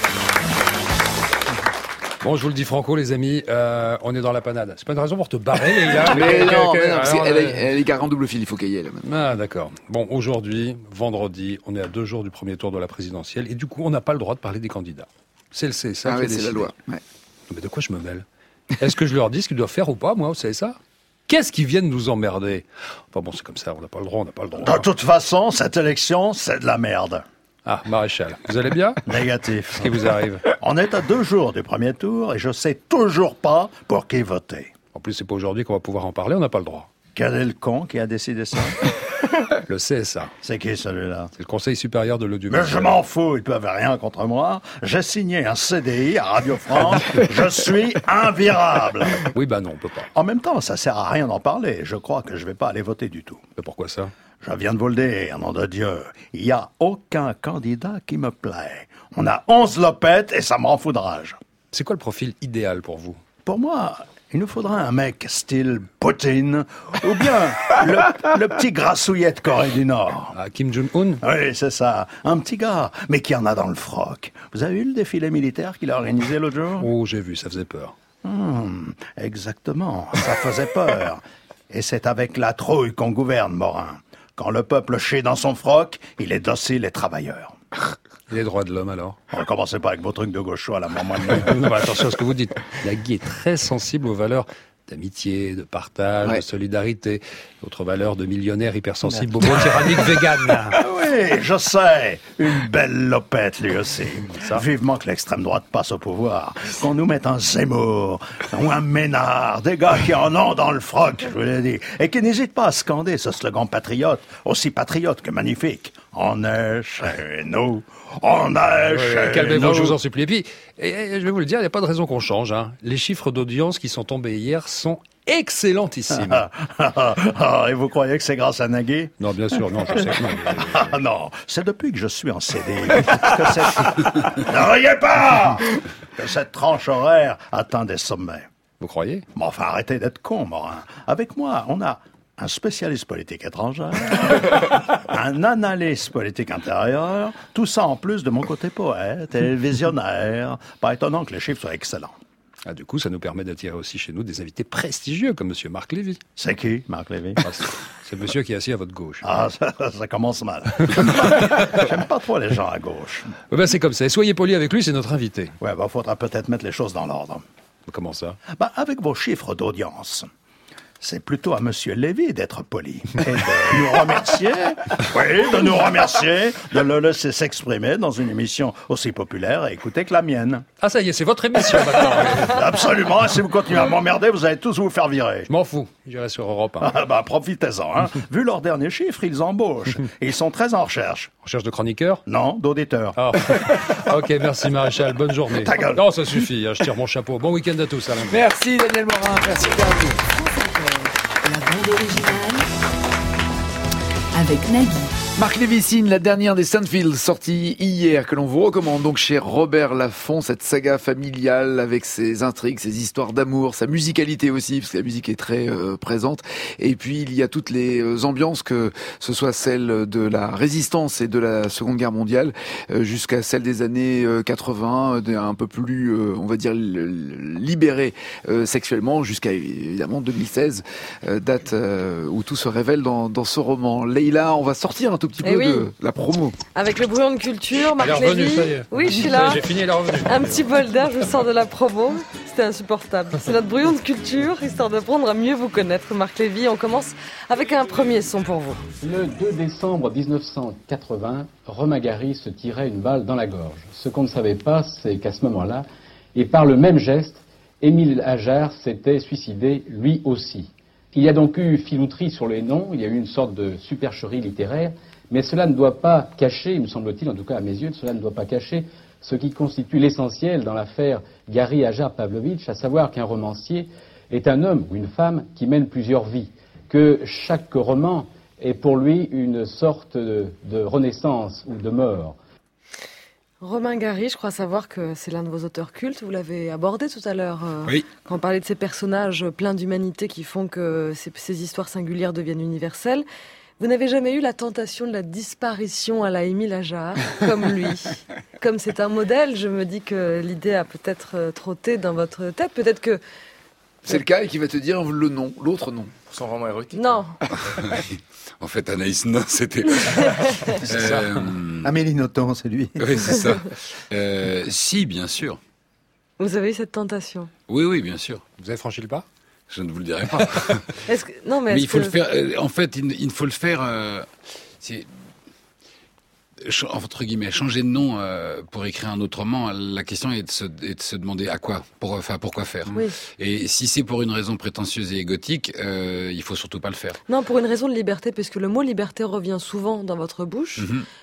C: Bon, je vous le dis franco, les amis, on est dans la panade. C'est pas une raison pour te barrer, Leïla.
A: Mais non, elle est garée en double fil, il faut qu'elle y aille.
C: Ah, d'accord. Bon, aujourd'hui, vendredi, on est à 2 jours du premier tour de la présidentielle, et du coup, on n'a pas le droit de parler des candidats. C'est le CSA qui a décidé.
A: C'est la loi. Ouais.
C: Mais de quoi je me mêle? Est-ce que je leur dis ce qu'ils doivent faire ou pas, moi, au CSA? Qu'est-ce qu'ils viennent nous emmerder? Enfin bon, c'est comme ça, on n'a pas le droit,
K: De toute façon, cette élection, c'est de la merde.
C: Ah, Maréchal, vous allez bien?
K: Négatif.
C: Qu'est-ce qui vous arrive?
K: On est à 2 jours du premier tour et je sais toujours pas pour qui voter.
C: En plus, c'est pas aujourd'hui qu'on va pouvoir en parler, on n'a pas le droit.
K: Quel est le con qui a décidé ça?
C: Le CSA.
K: C'est qui celui-là?
C: C'est le Conseil supérieur de l'audiovisuel.
K: Mais je m'en fous, ils peuvent rien contre moi. J'ai signé un CDI à Radio France. Je suis invirable.
C: Oui, bah non, on peut pas.
K: En même temps, ça sert à rien d'en parler. Je crois que je vais pas aller voter du tout.
C: Mais pourquoi ça?
K: Je viens de vous le dire, nom de Dieu. Il y a aucun candidat qui me plaît. On a 11 lopettes et ça me rend foudrage.
C: C'est quoi le profil idéal pour vous?
K: Pour moi, il nous faudra un mec style Poutine, ou bien le petit grassouillet de Corée du Nord.
C: Ah, Kim Jong-un?
K: Oui, c'est ça. Un petit gars, mais qui en a dans le froc. Vous avez vu le défilé militaire qu'il a organisé l'autre jour?
C: Oh, j'ai vu, ça faisait peur.
K: Exactement, ça faisait peur. Et c'est avec la trouille qu'on gouverne, Morin. Quand le peuple chie dans son froc, il est docile et travailleur.
C: Les droits de l'homme, alors?
K: Ne commencez pas avec vos trucs de gaucho à la maman.
C: Non, attention à ce que vous dites. Guy est très sensible aux valeurs d'amitié, de partage, de solidarité, d'autres valeurs de millionnaire hypersensible, bobo tyrannique vegan.
K: Oui, je sais. Une belle lopette, lui aussi. Vivement que l'extrême droite passe au pouvoir. Qu'on nous mette un Zemmour ou un Ménard, des gars qui en ont dans le froc, je vous l'ai dit, et qui n'hésitent pas à scander ce slogan patriote, aussi patriote que magnifique. On est chez nous. On est chez nous.
C: Calmez-vous, je vous en supplie. Et puis, je vais vous le dire, il n'y a pas de raison qu'on change. Hein. Les chiffres d'audience qui sont tombés hier sont excellentissimes.
K: Et vous croyez que c'est grâce à Nagui?
C: Non, bien sûr, non, je sais que non.
K: Non, c'est depuis que je suis en CD Ne riez pas que cette tranche horaire atteint des sommets.
C: Vous croyez?
K: Mais enfin, arrêtez d'être con, Morin. Avec moi, on a un spécialiste politique étrangère, un analyste politique intérieur, tout ça en plus de mon côté poète et visionnaire. Pas étonnant que les chiffres soient excellents.
C: Ah, du coup, ça nous permet d'attirer aussi chez nous des invités prestigieux comme monsieur Marc Lévy.
K: C'est qui, Marc Lévy?
C: C'est le monsieur qui est assis à votre gauche.
K: Ah, ça commence mal. J'aime pas trop les gens à gauche.
C: Ben, c'est comme ça. Et soyez polis avec lui, c'est notre invité.
K: Ouais, faudra peut-être mettre les choses dans l'ordre.
C: Comment ça?
K: Avec vos chiffres d'audience. C'est plutôt à Monsieur Lévy d'être poli et de nous remercier, de nous remercier, de le laisser s'exprimer dans une émission aussi populaire et écoutée que la mienne.
C: Ah, ça y est, c'est votre émission maintenant.
K: Absolument, et si vous continuez à m'emmerder, vous allez tous vous faire virer.
C: Je m'en fous, j'irai sur Europe 1.
K: Profitez-en, hein. Vu leurs derniers chiffres, ils embauchent. Et ils sont très en recherche.
C: Recherche de chroniqueurs?
K: Non, d'auditeurs.
C: Ah. Ok, merci Maréchal, bonne journée.
K: Ta gueule.
C: Non, ça suffit, je tire mon chapeau. Bon week-end à tous, Alain.
A: Merci Daniel Morin, merci à vous.
E: La bande originale avec Nagui.
A: Marc Lévy signe la dernière des Stanfield, sortie hier, que l'on vous recommande donc chez Robert Laffont, cette saga familiale avec ses intrigues, ses histoires d'amour, sa musicalité aussi, parce que la musique est très présente. Et puis il y a toutes les ambiances, que ce soit celle de la résistance et de la Seconde Guerre mondiale, jusqu'à celle des années 80, un peu plus, on va dire, libérée sexuellement, jusqu'à évidemment 2016, date où tout se révèle dans ce roman. Leïla, on va sortir un tout petit peu de la promo.
B: Avec le brouillon de culture, Marc Lévy. Oui, je suis là.
C: J'ai fini, elle est revenue.
B: Un petit bol d'air, je sors de la promo. C'était insupportable. C'est notre brouillon de culture, histoire d'apprendre à mieux vous connaître, Marc Lévy. On commence avec un premier son pour vous.
H: Le 2 décembre 1980, Remagari se tirait une balle dans la gorge. Ce qu'on ne savait pas, c'est qu'à ce moment-là, et par le même geste, Émile Ajar s'était suicidé lui aussi. Il y a donc eu filouterie sur les noms, il y a eu une sorte de supercherie littéraire, mais cela ne doit pas cacher, il me semble-t-il, en tout cas à mes yeux, cela ne doit pas cacher ce qui constitue l'essentiel dans l'affaire Gary Ajar Pavlovitch, à savoir qu'un romancier est un homme ou une femme qui mène plusieurs vies, que chaque roman est pour lui une sorte de renaissance ou de mort.
B: Romain Gary, je crois savoir que c'est l'un de vos auteurs cultes. Vous l'avez abordé tout à l'heure,
F: oui.
B: Quand on parlait de ces personnages pleins d'humanité qui font que ces histoires singulières deviennent universelles. Vous n'avez jamais eu la tentation de la disparition à la Émile Ajar, comme lui. Comme c'est un modèle, je me dis que l'idée a peut-être trotté dans votre tête. Peut-être que...
A: C'est le cas et qui va te dire le nom, l'autre nom.
I: Son roman érotique.
B: Non.
F: En fait, Anaïs, non, c'était...
G: Amélie Nothomb, c'est lui.
F: Oui, c'est ça. Si, bien sûr.
B: Vous avez eu cette tentation?
F: Oui, bien sûr.
C: Vous avez franchi le pas?
F: Je ne vous le dirai pas.
B: Non, mais
F: il faut le faire. En fait, il faut le faire. C'est entre guillemets changer de nom pour écrire un autre roman. La question est de se demander à quoi, pourquoi faire.
B: Oui.
F: Et si c'est pour une raison prétentieuse et égotique, il faut surtout pas le faire.
B: Non, pour une raison de liberté, puisque le mot liberté revient souvent dans votre bouche.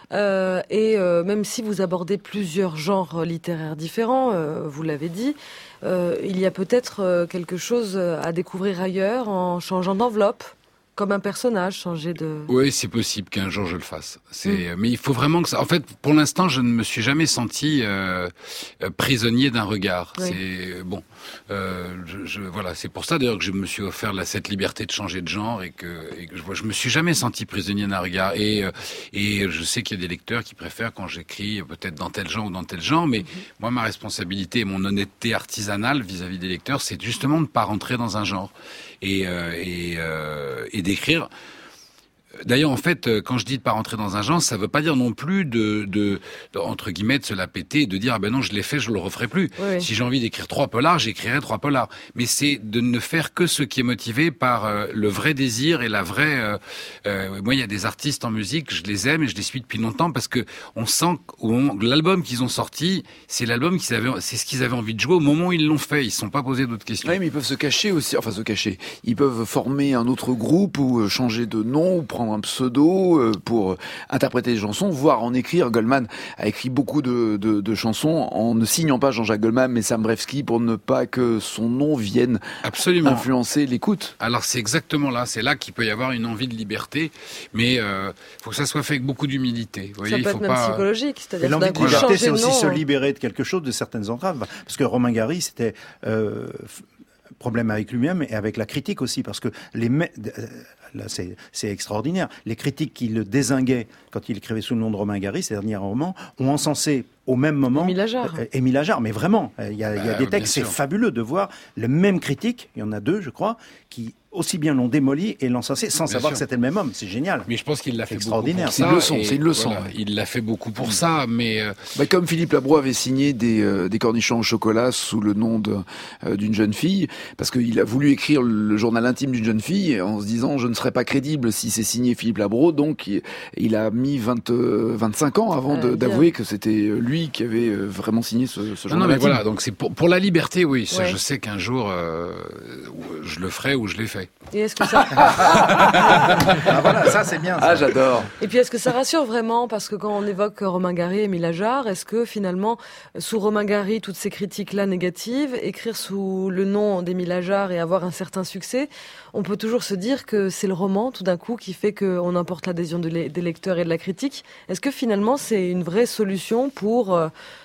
B: Même si vous abordez plusieurs genres littéraires différents, vous l'avez dit. Il y a peut-être quelque chose à découvrir ailleurs en changeant d'enveloppe, comme un personnage changer de...
F: Oui, c'est possible qu'un jour je le fasse. Mais il faut vraiment que ça... En fait, pour l'instant, je ne me suis jamais senti prisonnier d'un regard.
B: Oui.
F: C'est bon. Voilà, c'est pour ça d'ailleurs que je me suis offert cette liberté de changer de genre et que je me suis jamais senti prisonnier d'un regard. Et je sais qu'il y a des lecteurs qui préfèrent quand j'écris peut-être dans tel genre ou dans tel genre, mais moi, ma responsabilité et mon honnêteté artisanale vis-à-vis des lecteurs, c'est justement de ne pas rentrer dans un genre et d'écrire. D'ailleurs, en fait, quand je dis de pas rentrer dans un genre, ça veut pas dire non plus de entre guillemets de se la péter et de dire ah ben non, je l'ai fait, je le referai plus.
B: Oui.
F: Si j'ai envie d'écrire 3 polars, j'écrirai 3 polars. Mais c'est de ne faire que ce qui est motivé par le vrai désir et la vraie. Moi, il y a des artistes en musique, je les aime et je les suis depuis longtemps parce que on sent que l'album qu'ils ont sorti, c'est l'album c'est ce qu'ils avaient envie de jouer au moment où ils l'ont fait. Ils se sont pas posé d'autres questions.
A: Oui, mais ils peuvent se cacher aussi. Enfin, se cacher. Ils peuvent former un autre groupe ou changer de nom ou prendre un pseudo pour interpréter des chansons, voire en écrire. Goldman a écrit beaucoup de chansons en ne signant pas Jean-Jacques Goldman mais Sam Brewski pour ne pas que son nom vienne
F: absolument
A: influencer l'écoute.
F: Alors c'est exactement là, c'est là qu'il peut y avoir une envie de liberté, mais faut que ça soit fait avec beaucoup d'humilité. Vous voyez,
B: ça peut être même psychologique, c'est-à-dire
G: l'envie de liberté, c'est aussi se libérer de quelque chose, de certaines entraves. Parce que Romain Gary, c'était problème avec lui-même et avec la critique aussi, parce que là c'est extraordinaire. Les critiques qui le dézinguaient quand il écrivait sous le nom de Romain Gary, ses derniers romans, ont encensé au même moment Émile Ajar. Mais vraiment, il y a des textes, c'est fabuleux de voir le même critique, il y en a 2 je crois, qui aussi bien l'ont démoli et l'ont encensé sans savoir que c'était le même homme. C'est génial.
F: Mais je pense qu'il l'a fait
A: extraordinaire.
F: Beaucoup pour ça.
A: C'est une leçon.
F: Voilà, il l'a fait beaucoup pour ça, mais
A: comme Philippe Labro avait signé des cornichons au chocolat sous le nom d'une jeune fille, parce qu'il a voulu écrire le journal intime d'une jeune fille en se disant je ne serais pas crédible si c'est signé Philippe Labro, donc il a mis 25 ans avant d'avouer que c'était lui qui avait vraiment signé ce journal.
F: Non, mais voilà, donc c'est pour la liberté, oui. Ouais. Je sais qu'un jour je le ferai ou je l'ai fait.
B: Et est-ce que ça...
G: voilà, ça c'est bien. Ça.
A: Ah, j'adore.
B: Et puis est-ce que ça rassure vraiment? Parce que quand on évoque Romain Gary et Émile Ajar, est-ce que finalement, sous Romain Gary, toutes ces critiques-là négatives, écrire sous le nom d'Émile Ajar et avoir un certain succès, on peut toujours se dire que c'est le roman, tout d'un coup, qui fait qu'on emporte l'adhésion des lecteurs et de la critique. Est-ce que finalement, c'est une vraie solution pour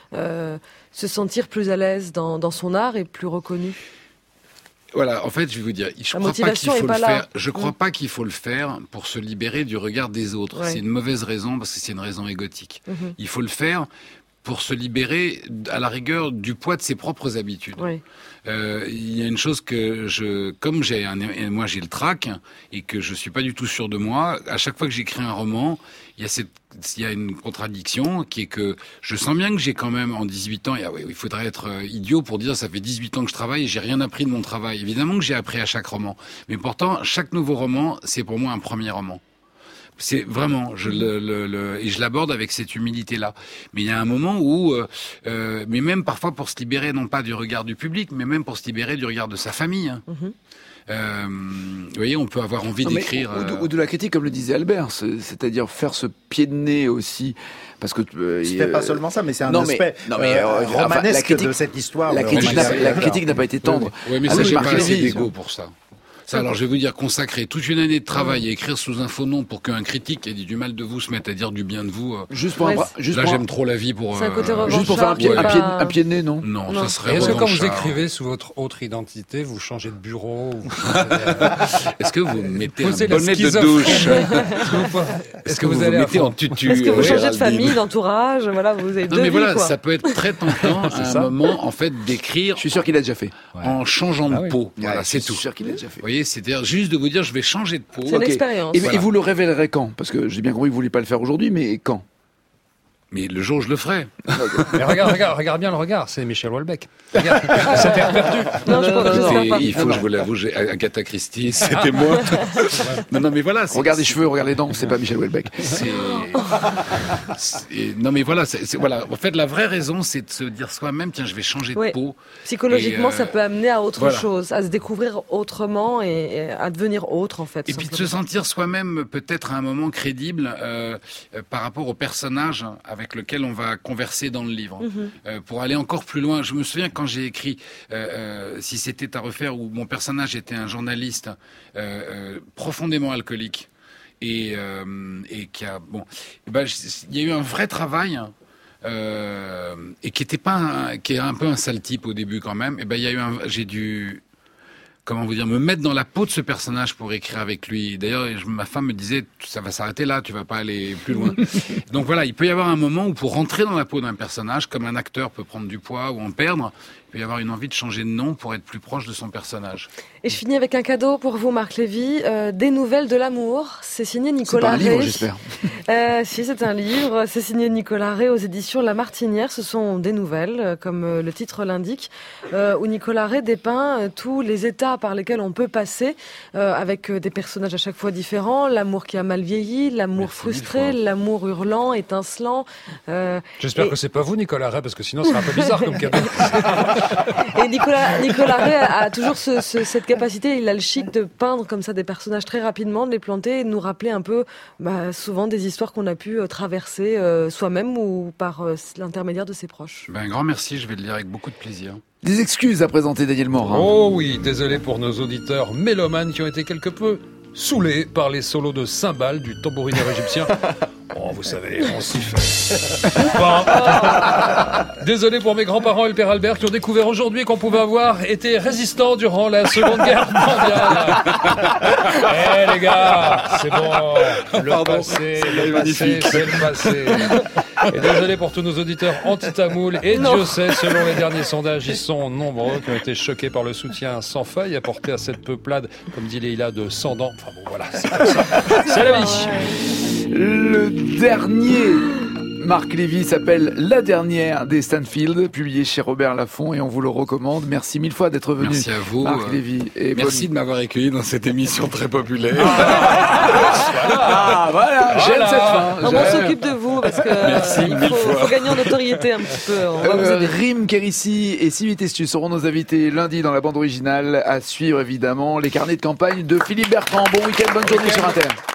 B: se sentir plus à l'aise dans son art et plus reconnu?
F: Voilà, en fait, je vais vous dire, je crois pas qu'il faut le faire pour se libérer du regard des autres. Ouais. C'est une mauvaise raison parce que c'est une raison égotique. Il faut le faire pour se libérer, à la rigueur, du poids de ses propres habitudes.
B: Oui.
F: Il y a une chose que comme moi j'ai le trac et que je suis pas du tout sûr de moi, à chaque fois que j'écris un roman, il y a une contradiction qui est que je sens bien que j'ai quand même en 18 ans, il faudrait être idiot pour dire ça fait 18 ans que je travaille et j'ai rien appris de mon travail. Évidemment que j'ai appris à chaque roman, mais pourtant chaque nouveau roman, c'est pour moi un premier roman. C'est vraiment, et je l'aborde avec cette humilité-là. Mais il y a un moment où, mais même parfois pour se libérer, non pas du regard du public, mais même pour se libérer du regard de sa famille. Hein. Vous voyez, on peut avoir envie d'écrire...
A: Ou de la critique, comme le disait Albert, c'est-à-dire faire ce pied de nez aussi, parce que...
G: c'est pas seulement ça, mais c'est un aspect romanesque de cette histoire.
A: La critique n'a pas été tendre.
F: Oui, mais ça, j'ai pas assez d'ego pour ça. Alors, je vais vous dire, consacrer toute une année de travail et écrire sous un faux nom pour qu'un critique ait dit du mal de vous se mette à dire du bien de vous. J'aime trop la vie pour.
B: C'est un côté revanchard.
A: Juste pour faire un pied de nez, non?
F: Non, ça serait.
C: Est-ce que quand vous écrivez sous votre autre identité, vous changez de bureau
F: Est-ce que vous mettez un bonnet de douche? Est-ce que vous mettez en tutu?
B: Est-ce que vous changez de famille, d'entourage? Voilà, vous avez deux vies.
F: Non, mais voilà, ça peut être très tentant à un moment, en fait, d'écrire.
A: Je suis sûr qu'il a déjà fait.
F: En changeant de peau. Voilà, c'est tout.
A: Je suis sûr qu'il a déjà fait.
F: Vous voyez, c'est-à-dire juste de vous dire je vais changer de peau.
B: C'est une expérience.
A: Et vous le révélerez quand? Parce que j'ai bien compris que vous ne vouliez pas le faire aujourd'hui, mais quand?
F: Mais le jour où je le ferai.
C: Mais regarde bien le regard, c'est Michel Houellebecq. Regarde, ça t'est perdu.
B: Non, je pense que ce pas.
F: Il faut que je vous l'avoue, Agatha Christie, c'était moi. Non, mais voilà.
A: Regarde les cheveux, regarde les dents, c'est pas Michel Houellebecq.
F: Non, mais voilà, voilà. En fait, la vraie raison, c'est de se dire soi-même, tiens, je vais changer de peau.
B: Psychologiquement, ça peut amener à autre chose, à se découvrir autrement et à devenir autre, en fait.
F: Et puis de se sentir soi-même, peut-être à un moment crédible par rapport au personnage avec lequel on va converser dans le livre. Pour aller encore plus loin, je me souviens quand j'ai écrit Si c'était à refaire, où mon personnage était un journaliste profondément alcoolique et qui a il y a eu un vrai travail et qui est un peu un sale type au début quand même. Et j'ai dû me mettre dans la peau de ce personnage pour écrire avec lui. D'ailleurs, ma femme me disait, ça va s'arrêter là, tu vas pas aller plus loin. Donc voilà, il peut y avoir un moment où pour rentrer dans la peau d'un personnage, comme un acteur peut prendre du poids ou en perdre, il peut y avoir une envie de changer de nom pour être plus proche de son personnage.
B: Et je finis avec un cadeau pour vous, Marc Lévy. Des nouvelles de l'amour. C'est signé Nicolas Rey.
A: C'est pas un livre, j'espère.
B: Si, c'est un livre. C'est signé Nicolas Rey aux éditions La Martinière. Ce sont des nouvelles, comme le titre l'indique, où Nicolas Rey dépeint tous les états par lesquels on peut passer, avec des personnages à chaque fois différents. L'amour qui a mal vieilli, l'amour frustré, l'amour hurlant, étincelant.
C: J'espère que c'est pas vous, Nicolas Rey, parce que sinon, c'est un peu bizarre comme cadeau.
B: Et Nicolas Rey a toujours cette capacité, il a le chic de peindre comme ça des personnages très rapidement, de les planter et de nous rappeler un peu souvent des histoires qu'on a pu traverser soi-même ou par l'intermédiaire de ses proches.
F: Un grand merci, je vais le lire avec beaucoup de plaisir.
A: Des excuses à présenter, Daniel Morin.
C: Oh oui, désolé pour nos auditeurs mélomanes qui ont été quelque peu saoulés par les solos de cymbales du tambourineur égyptien. Oh, vous savez, on s'y fait. Désolé pour mes grands-parents et le père Albert qui ont découvert aujourd'hui qu'on pouvait avoir été résistant durant la Seconde Guerre mondiale. Les gars, c'est bon. Le passé, c'est le passé. Et désolé pour tous nos auditeurs anti-tamoul. Et Dieu sait, selon les derniers sondages, ils sont nombreux qui ont été choqués par le soutien sans faille apporté à cette peuplade, comme dit Leïla, de 100 dents. Enfin bon, voilà, c'est comme ça. C'est la vie.
A: Le dernier Marc Lévy s'appelle La Dernière des Stanfield, publié chez Robert Laffont, et on vous le recommande. Merci mille fois d'être venu.
F: Merci à vous.
A: Marc Lévy. Et
F: merci de m'avoir accueilli dans cette émission très populaire.
A: Voilà, j'aime cette fin.
B: On s'occupe de vous parce que il faut gagner en notoriété un petit peu.
A: Rim Kérissi et Sylvie Testu seront nos invités lundi dans la bande originale. À suivre évidemment les carnets de campagne de Philippe Bertrand. Bon week-end, bonne journée sur Inter.